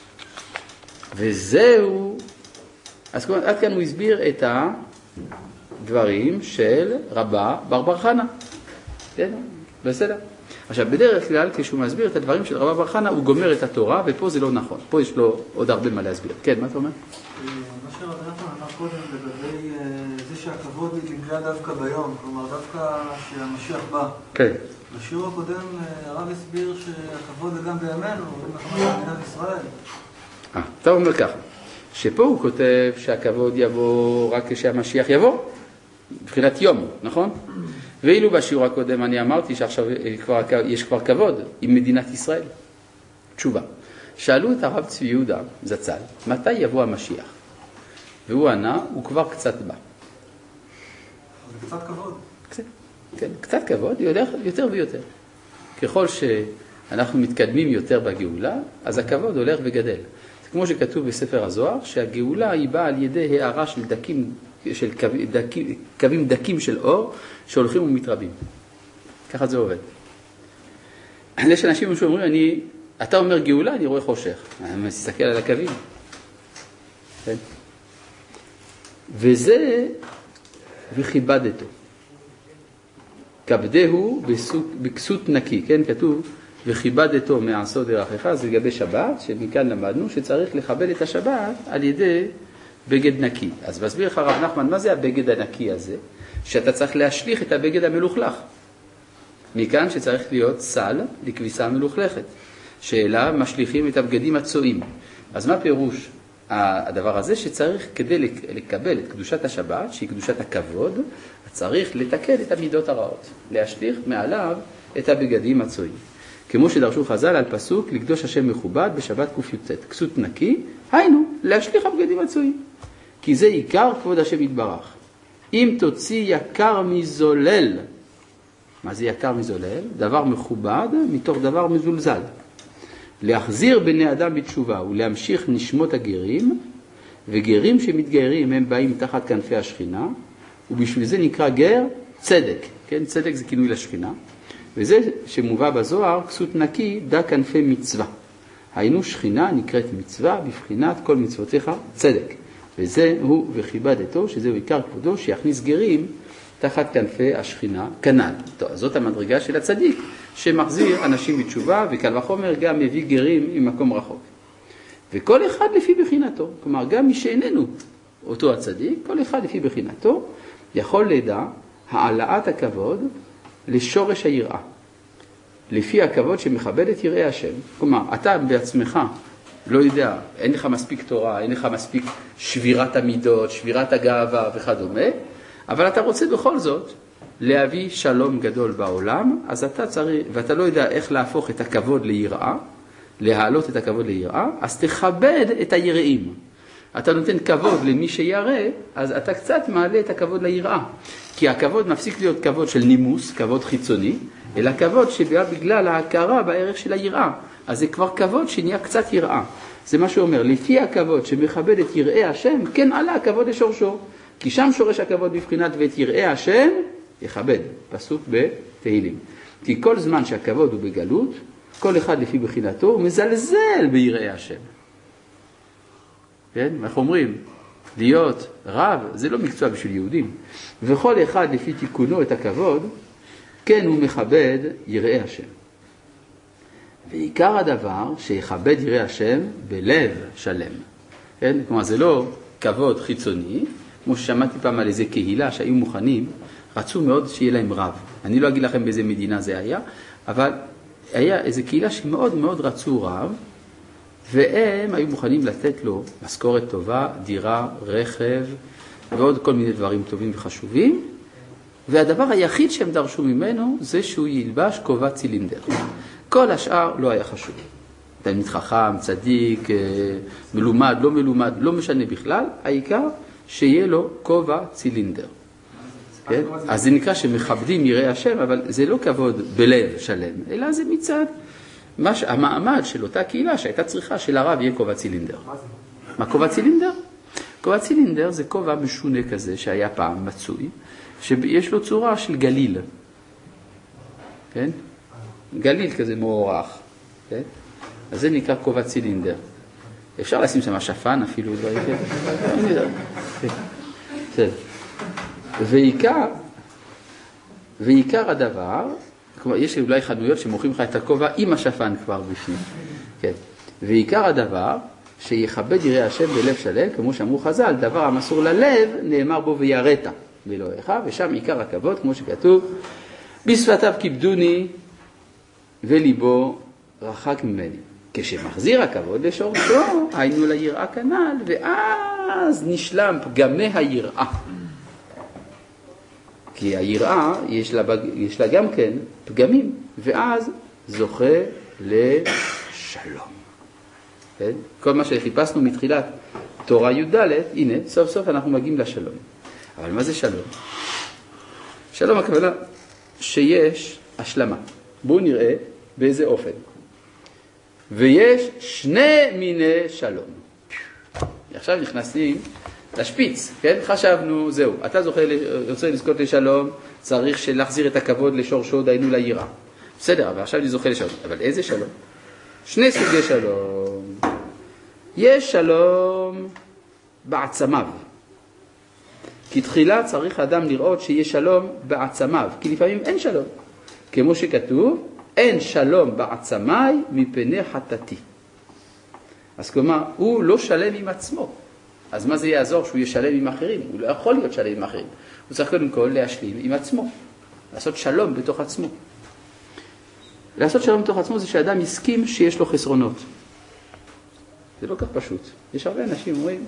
וזהו, אז עד כאן הוא הסביר את הדברים של רבה בר חנה. כן, בסדר. עכשיו, בדרך כלל, כשהוא מסביר את הדברים של רבה בר חנה, הוא גומר את התורה, ופה זה לא נכון. פה יש לו עוד הרבה מה להסביר. כן, מה אתה אומר? מה שרב נחמן אמר קודם לגבי זה שהכבוד נגלה דווקא ביום, כלומר דווקא שהמשיח בא. כן. בשיעור הקודם הרב הסביר שהכבוד זה גם בימינו, נחמן במדינת ישראל. אתה אומר ככה, שפה הוא כותב שהכבוד יבוא רק כשהמשיח יבוא, מבחינת יום, נכון? ואילו בשיעור הקודם אני אמרתי שעכשיו יש כבר כבוד עם מדינת ישראל. תשובה. שאלו את הרב צבי יהודה זצ"ל, מתי יבוא המשיח? והוא ענה, הוא כבר קצת בא. זה קצת כבוד. כן, קצת כבוד, יותר ויותר. ככל שאנחנו מתקדמים יותר בגאולה, אז הכבוד הולך וגדל. זה כמו שכתוב בספר הזוהר, שהגאולה היא באה על ידי הערה של קווים דקים של אור, שהולכים ומתרבים. ככה זה עובד. יש אנשים שאומרים, אתה אומר גאולה, אני רואה חושך. אני מסתכל על הקווים. כן? וזה, וכיבדתו. כבדהו בכסות נקי, כן? כתוב, וכיבדתו מעשו דרכך, זה לגבי שבת, שמכאן למדנו, שצריך לכבד את השבת על ידי בגד נקי. אז מסביר לך רב נחמן, מה זה הבגד הנקי הזה? שאתה צריך להשליך את הבגד המלוכלך. מכאן שצריך להיות סל לכביסה מלוכלכת, שאלה משליכים את הבגדים הצועים. אז מה פירוש הדבר הזה? שצריך כדי לקבל את קדושת השבת, שהיא קדושת הכבוד, צריך לתקן את המידות הרעות, להשליך מעליו את הבגדים הצועים. כמו שדרשו חז"ל על פסוק, לקדוש השם מכובד בשבת ק"ט, כסות נקי, היינו, להשליך הבגדים הצועים. כי זה עיקר כבוד השם יתברך. אם תוציא יקר מזולל, מה זה יקר מזולל? דבר מכובד מתוך דבר מזולזל. להחזיר בני אדם בתשובה ולהמשיך נשמות הגרים, וגרים שמתגיירים הם באים תחת כנפי השכינה, ובשביל זה נקרא גר צדק. כן, צדק זה כינוי לשכינה. וזה שמובא בזוהר, כסות נקי, דה כנפי מצווה. היינו שכינה נקראת מצווה, בבחינת כל מצוותיך צדק. וזה הוא וכיבדתו, שזהו עיקר כבודו, שיכניס גרים תחת כנפי השכינה כנ"ל. טוב, זאת המדרגה של הצדיק, שמחזיר אנשים בתשובה, וקל וחומר גם מביא גרים ממקום רחוק. וכל אחד לפי בחינתו, כלומר גם מי שאיננו אותו הצדיק, כל אחד לפי בחינתו, יכול לדע העלאת הכבוד לשורש היראה. לפי הכבוד שמכבד את יראי השם. כלומר, אתה בעצמך לא יודע, אין לך מספיק תורה, אין לך מספיק שבירת המידות, שבירת הגאווה וכדומה, אבל אתה רוצה בכל זאת להביא שלום גדול בעולם, אז אתה צריך, ואתה לא יודע איך להפוך את הכבוד ליראה, להעלות את הכבוד ליראה, אז תכבד את היראים. אתה נותן כבוד למי שירא, אז אתה קצת מעלה את הכבוד ליראה. כי הכבוד מפסיק להיות כבוד של נימוס, כבוד חיצוני, אלא כבוד שבא בגלל ההכרה בערך של היראה. אז זה כבר כבוד שנהיה קצת יראה. זה מה שאומר, לפי הכבוד שמכבד את יראי השם, כן עלה הכבוד לשורשו. כי שם שורש הכבוד בבחינת ואת יראי השם יכבד. פסוק בתהילים. כי כל זמן שהכבוד הוא בגלות, כל אחד לפי בחינתו הוא מזלזל ביראי השם. כן? איך אומרים? להיות רב זה לא מקצוע בשביל יהודים. וכל אחד לפי תיקונו את הכבוד, כן הוא מכבד יראי השם. ועיקר הדבר שיכבד ירא השם בלב שלם. כן? כלומר, זה לא כבוד חיצוני, כמו ששמעתי פעם על איזה קהילה שהיו מוכנים, רצו מאוד שיהיה להם רב. אני לא אגיד לכם באיזה מדינה זה היה, אבל היה איזה קהילה שמאוד מאוד רצו רב, והם היו מוכנים לתת לו משכורת טובה, דירה, רכב, ועוד כל מיני דברים טובים וחשובים, והדבר היחיד שהם דרשו ממנו זה שהוא ילבש כובע צילינדר. כל השאר לא היה חשוב. תלמיד חכם, צדיק, מלומד, לא מלומד, לא משנה בכלל, העיקר שיהיה לו כובע צילינדר. כן? אז זה נקרא שמכבדים יראי השם, אבל זה לא כבוד בלב שלם, אלא זה מצד המעמד של אותה קהילה שהייתה צריכה שלרב יהיה כובע צילינדר. מה כובע צילינדר? כובע צילינדר זה כובע משונה כזה שהיה פעם מצוי, שיש לו צורה של גליל. כן? גליל כזה מוארך. כן? אז זה נקרא כובע צילינדר. אפשר לשים שם שפן אפילו דברים כאלה. כן. ועיקר הדבר, כלומר, יש אולי חנויות שמוכרים לך את הכובע עם השפן כבר בפנים. כן. ועיקר הדבר שיכבד ירא השם בלב שלם, כמו שאמרו חז"ל, דבר המסור ללב נאמר בו ויראת באלוהיך, ושם עיקר הכבוד, כמו שכתוב, בשפתיו כיבדוני וליבו רחק ממני. כשמחזיר הכבוד לשורשו, היינו ליראה כנ"ל, ואז נשלם פגמי היראה. כי היראה יש לה גם כן פגמים, ואז זוכה לשלום. כן? כל מה שחיפשנו מתחילת תורה י"ד, הנה, סוף סוף אנחנו מגיעים לשלום. אבל מה זה שלום? שלום הכוונה שיש השלמה. בואו נראה באיזה אופן. ויש שני מיני שלום. עכשיו נכנסים לשפיץ, כן? חשבנו, זהו, אתה רוצה לזכות לשלום, צריך להחזיר את הכבוד לשורשו, דיינו ליראה. בסדר, אבל עכשיו אני זוכה לשלום. אבל איזה שלום? שני סוגי שלום. יש שלום בעצמיו. כי תחילה צריך אדם לראות שיש שלום בעצמיו, כי לפעמים אין שלום. כמו שכתוב, אין שלום בעצמיי מפני חטאתי. אז כלומר, הוא לא שלם עם עצמו. אז מה זה יעזור שהוא ישלם עם אחרים? הוא לא יכול להיות שלם עם אחרים. הוא צריך קודם כל להשלים עם עצמו. לעשות שלום בתוך עצמו. לעשות שלום בתוך עצמו זה שאדם יסכים שיש לו חסרונות. זה לא כך פשוט. יש הרבה אנשים אומרים,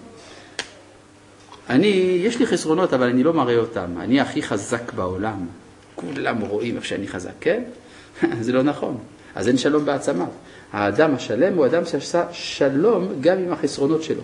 יש לי חסרונות אבל אני לא מראה אותם. אני הכי חזק בעולם. כולם רואים איך שאני חזק, כן? זה לא נכון. אז אין שלום בעצמיו. האדם השלם הוא אדם שעשה שלום גם עם החסרונות שלו.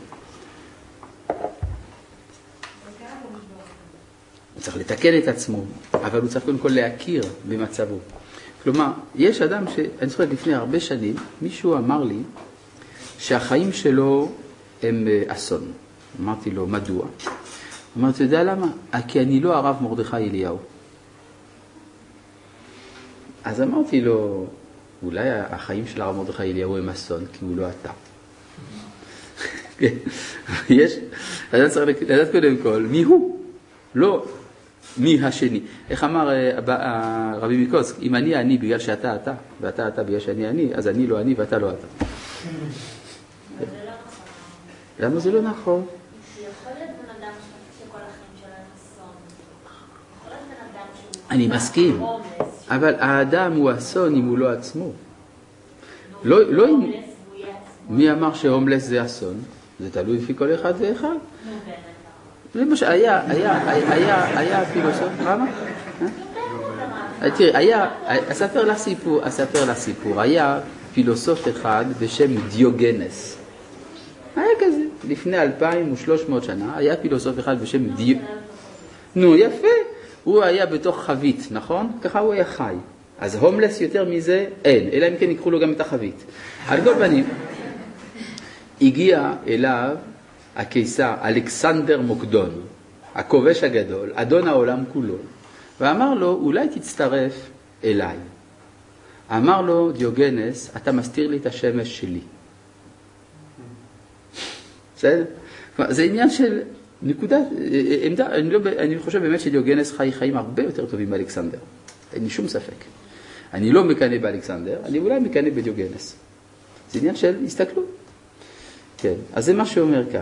הוא צריך לתקן את עצמו, אבל הוא צריך קודם כל להכיר במצבו. כלומר, יש אדם אני זוכר לפני הרבה שנים, מישהו אמר לי שהחיים שלו הם אסון. אמרתי לו, מדוע? אמרתי, אתה יודע למה? כי אני לא הרב מרדכי אליהו. אז אמרתי לו, אולי החיים של הרב מרדכי אליהו הם אסון, כי הוא לא אתה. אתה צריך לדעת קודם כל, מי הוא? לא מי השני. איך אמר רבי מקוצק, אם אני בגלל שאתה אתה, ואתה אתה בגלל שאני אני, אז אני לא אני ואתה לא אתה. למה זה לא נכון? יכול להיות בן אדם שכל החיים שלו הם אסון. יכול להיות בן אדם שהוא... אני מסכים. אבל האדם הוא אסון אם הוא לא עצמו. לא אם... מי אמר שהומלס זה אסון? זה תלוי לפי כל אחד ואחד. למשל, היה פילוסוף, למה? תראה, אספר לך סיפור, היה פילוסוף אחד בשם דיוגנס. היה כזה, לפני 2300 שנה, היה פילוסוף אחד בשם נו, יפה, הוא היה בתוך חבית, נכון? ככה הוא היה חי. אז הומלס יותר מזה אין, אלא אם כן יקחו לו גם את החבית. על כל פנים, הגיע אליו הקיסר אלכסנדר מוקדון, הכובש הגדול, אדון העולם כולו, ואמר לו, אולי תצטרף אליי. אמר לו דיוגנס, אתה מסתיר לי את השמש שלי. בסדר? זה עניין של נקודה, אני חושב באמת שדיוגנס חי חיים הרבה יותר טובים מאלכסנדר. אין לי שום ספק. אני לא מקנה באלכסנדר, אני אולי מקנה בדיוגנס. זה עניין של הסתכלות. כן, אז זה מה שאומר כאן.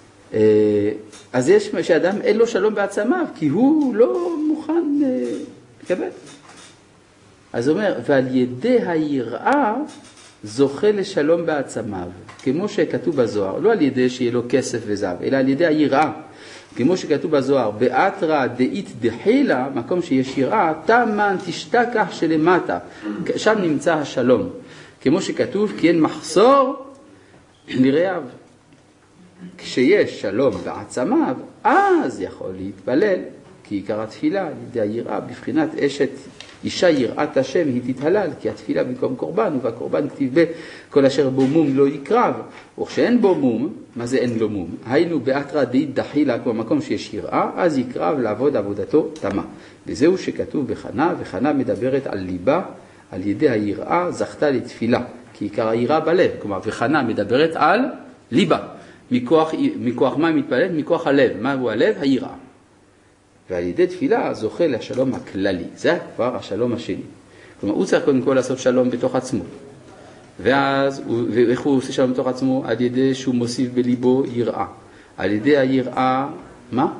אז יש שאדם אין לו שלום בעצמיו, כי הוא לא מוכן לקבל. אז הוא אומר, ועל ידי היראה זוכה לשלום בעצמיו, כמו שכתוב בזוהר, לא על ידי שיהיה לו כסף וזהב, אלא על ידי היראה. כמו שכתוב בזוהר, באתרא דאית דחילה, מקום שיש יראה, תמן תשתכח שלמטה, שם נמצא השלום. כמו שכתוב, כי אין מחסור לרעיו. כשיש שלום בעצמיו, אז יכול להתפלל, כי עיקר התפילה, על ידי היראה, בבחינת אשת אישה יראת השם היא תתהלל, כי התפילה במקום קורבן, ובקורבן כתיב כל אשר בו מום לא יקרב, וכשאין בו מום, מה זה אין לו מום? היינו באתרא דאית דחילה, כמו מקום שיש יראה, אז יקרב לעבוד עבודתו תמה. וזהו שכתוב בחנה, וחנה מדברת על ליבה, על ידי היראה זכתה לתפילה, כי עיקר היראה בלב, כלומר, וחנה מדברת על ליבה. מכוח מה מתפללת? מכוח הלב. מהו הלב? היראה. ועל ידי תפילה זוכה לשלום הכללי. זה כבר השלום השני. כלומר, הוא צריך קודם כל לעשות שלום בתוך עצמו. ואז, ואיך הוא עושה שלום בתוך עצמו? על ידי שהוא מוסיף בליבו יראה. על ידי היראה, מה?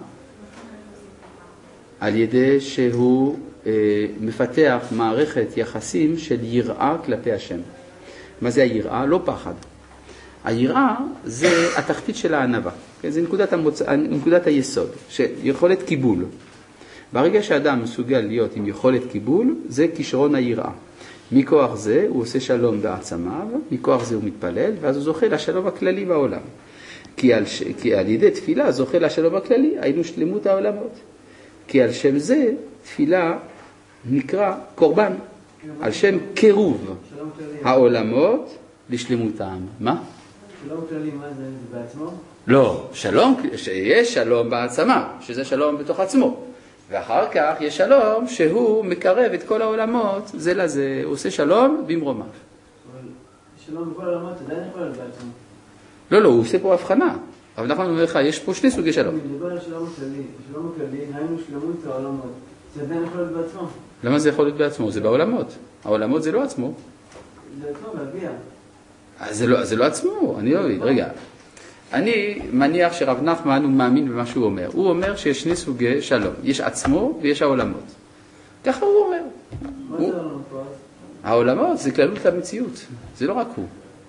על ידי שהוא מפתח מערכת יחסים של יראה כלפי השם. מה זה היראה? לא פחד. היראה זה התחתית של הענבה. זה נקודת היסוד, שיכולת קיבול. ברגע שאדם מסוגל להיות עם יכולת קיבול, זה כישרון היראה. מכוח זה הוא עושה שלום בעצמיו, מכוח זה הוא מתפלל, ואז הוא זוכה לשלום הכללי בעולם. כי על ידי תפילה זוכה לשלום הכללי, היינו שלמות העולמות. כי על שם זה תפילה נקרא קורבן, על שם קירוב העולמות לשלמותם. מה? שלום כללי, מה זה בעצמו? לא, שלום, שיש שלום בעצמה, שזה שלום בתוך עצמו. ואחר כך יש שלום שהוא מקרב את כל העולמות, זה לזה, הוא עושה שלום במרומיו. אבל שלום בכל העולמות עדיין יכול להיות בעצמו. לא, הוא עושה פה הבחנה. אבל נכון, אומר לך, יש פה שני סוגי שלום. אני מדבר על שלום הכללי. שלום הכללי, היינו שלמות העולמות. זה עדיין יכול להיות בעצמו. למה זה יכול להיות בעצמו? זה בעולמות. העולמות זה לא עצמו. זה עצמו, להביע. זה לא עצמו, אני לא מבין. רגע, אני מניח שרב נחמן הוא מאמין במה שהוא אומר. הוא אומר שיש שני סוגי שלום. יש עצמו ויש העולמות. ככה הוא אומר. מה זה העולמות פה? העולמות זה כללות המציאות. זה לא רק הוא.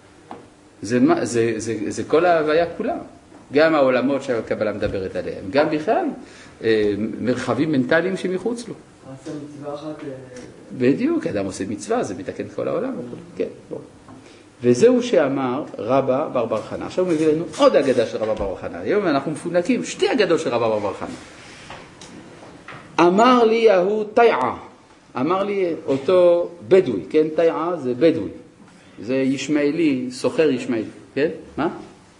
זה כל ההוויה כולה. גם העולמות שהקבלה מדברת עליהם. גם בכלל מרחבים מנטליים שמחוץ לו. עשה מצווה אחת... בדיוק, אדם עושה מצווה, זה מתקן כל העולם. כן, בוא. וזהו שאמר רבא בר בר חנה. עכשיו הוא מביא לנו עוד אגדה של רבא בר בר חנה. היום אנחנו מפונקים שתי אגדות של רבא בר בר חנה. אמר לי יהו תיעה. אמר לי אותו בדואי, כן? תיעה זה בדואי. זה ישמעאלי, סוחר ישמעאלי, כן? מה?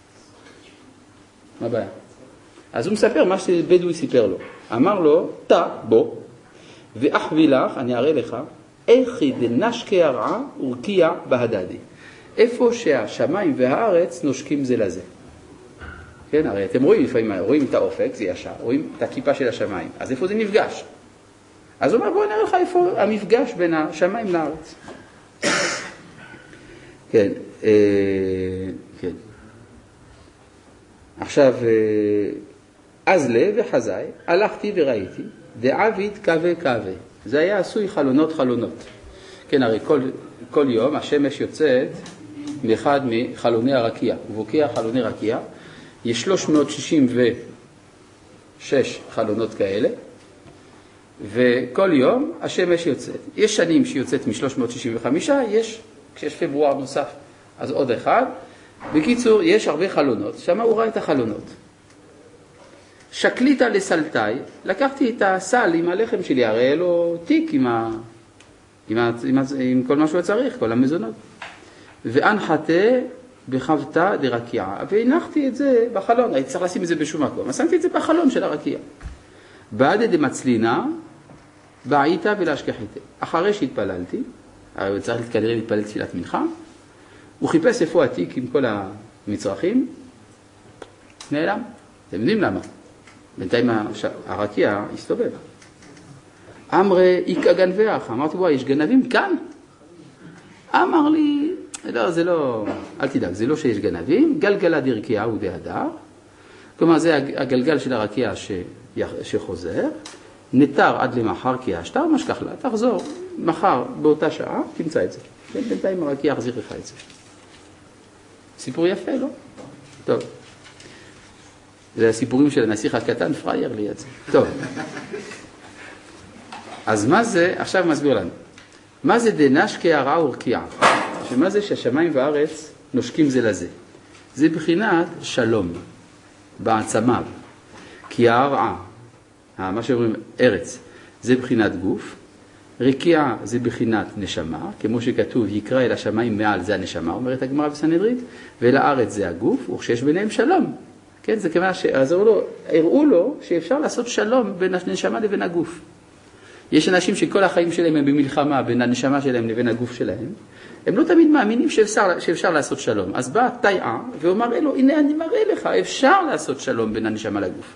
מה הבעיה? אז הוא מספר מה שבדואי סיפר לו. אמר לו, תא בו, ואחווי לך, אני אראה לך, איכי דנשקי הרעה ורקיע בהדדי. איפה שהשמיים והארץ נושקים זה לזה. כן, הרי אתם רואים לפעמים, רואים את האופק, זה ישר, רואים את הכיפה של השמיים. אז איפה זה נפגש? אז הוא אומר, בוא נראה לך איפה המפגש בין השמיים לארץ. כן, כן. עכשיו, אז לב וחזאי, הלכתי וראיתי, דעביד קווה קווה. זה היה עשוי חלונות חלונות. כן, הרי כל יום השמש יוצאת מאחד מחלוני הרקיע, ובוקע חלוני רקיע, יש 366 חלונות כאלה, וכל יום השמש יוצאת. יש שנים שיוצאת מ-365, כשיש פברואר נוסף, אז עוד אחד. בקיצור, יש הרבה חלונות, שמה הוא ראה את החלונות. שקליטה לסלטאי, לקחתי את הסל עם הלחם שלי, הרי לו תיק עם כל מה שהוא צריך, כל המזונות. והנחתה בחבטה דרקיעה, והנחתי את זה בחלון, הייתי צריך לשים את זה בשום מקום, אז שמתי את זה בחלון של הרקיעה. בעד דמצלינה, בעיתה ולהשכחיתה. אחרי שהתפללתי, הרי הוא צריך כנראה להתפלל תפילת מנחה, הוא חיפש איפה התיק עם כל המצרכים, נעלם. אתם יודעים למה? בינתיים הרקיע הסתובב. אמרי איקה גנבך, אמרתי וואי, יש גנבים כאן? אמר לי, לא, זה לא, אל תדאג, זה לא שיש גנבים, גלגלה דרקיעה הוא דהדר, כלומר זה הגלגל של הרקיעה שחוזר, נתר עד למחר כי השטר, משכח לה, תחזור מחר באותה שעה, תמצא את זה. בינתיים הרקיעה יחזיר לך את זה. סיפור יפה, לא? טוב. זה הסיפורים של הנסיך הקטן, פרייר ליד זה. טוב. אז מה זה, עכשיו מסביר לנו. מה זה דנשקי הרעה ורקיעה? שמה זה שהשמיים והארץ נושקים זה לזה? זה בחינת שלום, בעצמיו. כי הרעה, מה שאומרים ארץ, זה בחינת גוף. רקיעה זה בחינת נשמה, כמו שכתוב, יקרא אל השמיים מעל, זה הנשמה, אומרת הגמרא בסנהדרין, ואל הארץ זה הגוף, וכשיש ביניהם שלום. כן, זה כמה הראו לו שאפשר לעשות שלום בין הנשמה לבין הגוף. יש אנשים שכל החיים שלהם הם במלחמה בין הנשמה שלהם לבין הגוף שלהם, הם לא תמיד מאמינים שאפשר לעשות שלום. אז בא תיאה ואומר אלו, הנה אני מראה לך, אפשר לעשות שלום בין הנשמה לגוף.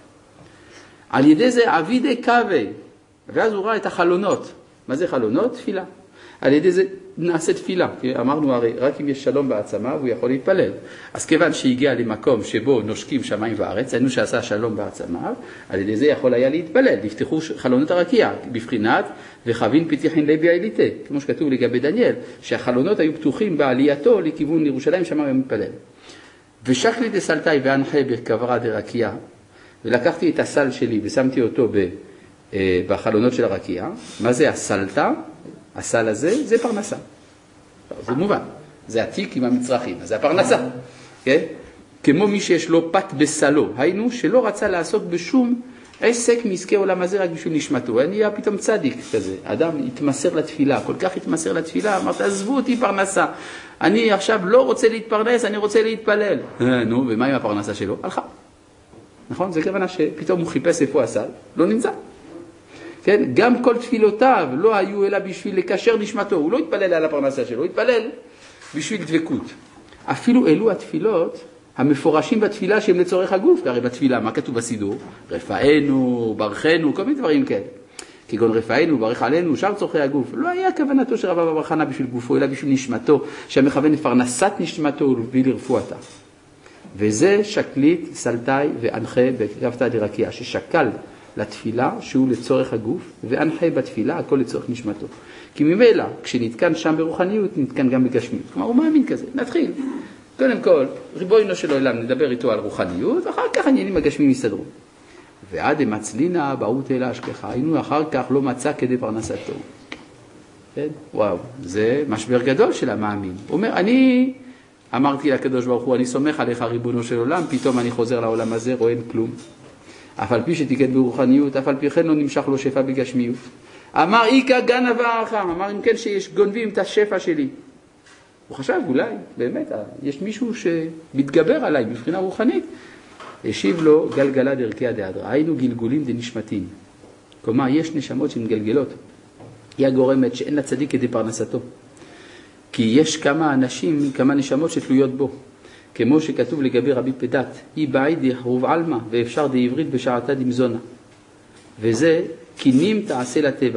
על ידי זה עבידי קווי, ואז הוא ראה את החלונות. מה זה חלונות? תפילה. על ידי זה נעשה תפילה. כי אמרנו הרי, רק אם יש שלום בעצמה, הוא יכול להתפלל. אז כיוון שהגיע למקום שבו נושקים שמיים וארץ, היינו שעשה שלום בעצמה, על ידי זה יכול היה להתפלל. נפתחו חלונות הרקיעה, בבחינת וחבין פיתיחין לבי האליטה, כמו שכתוב לגבי דניאל, שהחלונות היו פתוחים בעלייתו לכיוון ירושלים, שם הוא מתפלל. ושקלי דסלתאי ואנחה בקברה דרקיעה, ולקחתי את הסל שלי ושמתי אותו בחלונות של הרקיעה. מה זה הסלטה? הסל הזה זה פרנסה. זה מובן. זה עתיק עם המצרכים, אז זה הפרנסה. כן? כמו מי שיש לו פת בסלו, היינו שלא רצה לעסוק בשום עסק מעסקי עולם הזה רק בשביל נשמתו. אני היה פתאום צדיק כזה. אדם התמסר לתפילה, כל כך התמסר לתפילה, אמרת, עזבו אותי פרנסה. אני עכשיו לא רוצה להתפרנס, אני רוצה להתפלל. נו, ומה עם הפרנסה שלו? הלכה. נכון? זה כוונה שפתאום הוא חיפש איפה הסל, לא נמצא. כן? גם כל תפילותיו לא היו אלא בשביל לקשר נשמתו. הוא לא התפלל על הפרנסה שלו, הוא התפלל בשביל דבקות. אפילו אלו התפילות המפורשים בתפילה שהם לצורך הגוף. הרי בתפילה, מה כתוב בסידור? רפאנו, ברכנו, כל מיני דברים כאלה. כגון רפאנו, ברך עלינו, שאר צורכי הגוף. לא היה כוונתו של רב אבא בר חנא בשביל גופו, אלא בשביל נשמתו, שהמכוון לפרנסת נשמתו ולרפואתה. וזה שקלית, סלטאי ואנחה בקרבתא דרקיעה, ששקל לתפילה שהוא לצורך הגוף, ואנחה בתפילה הכל לצורך נשמתו. כי ממילא, כשנתקן שם ברוחניות, נתקן גם בגשמיות. כלומר, הוא מאמין כזה. נתחיל. קודם כל, ריבונו של עולם, נדבר איתו על רוחניות, ואחר כך העניינים הגשמיים יסתדרו. ועד המצלינה באות אל השגחה, היינו אחר כך לא מצא כדי פרנסתו. כן? וואו, זה משבר גדול של המאמין. הוא אומר, אני אמרתי לקדוש ברוך הוא, אני סומך עליך ריבונו של עולם, פתאום אני חוזר לעולם הזה, רואה אין כלום. אף על פי שתיקד ברוחניות, אף על פי כן לא נמשך לו שפע בגשמיות. אמר איקה גנבה אחר, אמר אם כן שיש גונבים את השפע שלי. הוא חשב אולי, באמת, יש מישהו שמתגבר עליי בבחינה רוחנית. השיב לו גלגלה דרקיעה דהדרא, היינו גלגולים דנשמתים. כלומר, יש נשמות שמגלגלות. היא הגורמת שאין לה צדיק כדי פרנסתו. כי יש כמה אנשים, כמה נשמות שתלויות בו. כמו שכתוב לגבי רבי פדת, היא בעידי חרוב עלמא, ואפשר דעברית בשעתה דמזונה. וזה, קינים תעשה לטבע.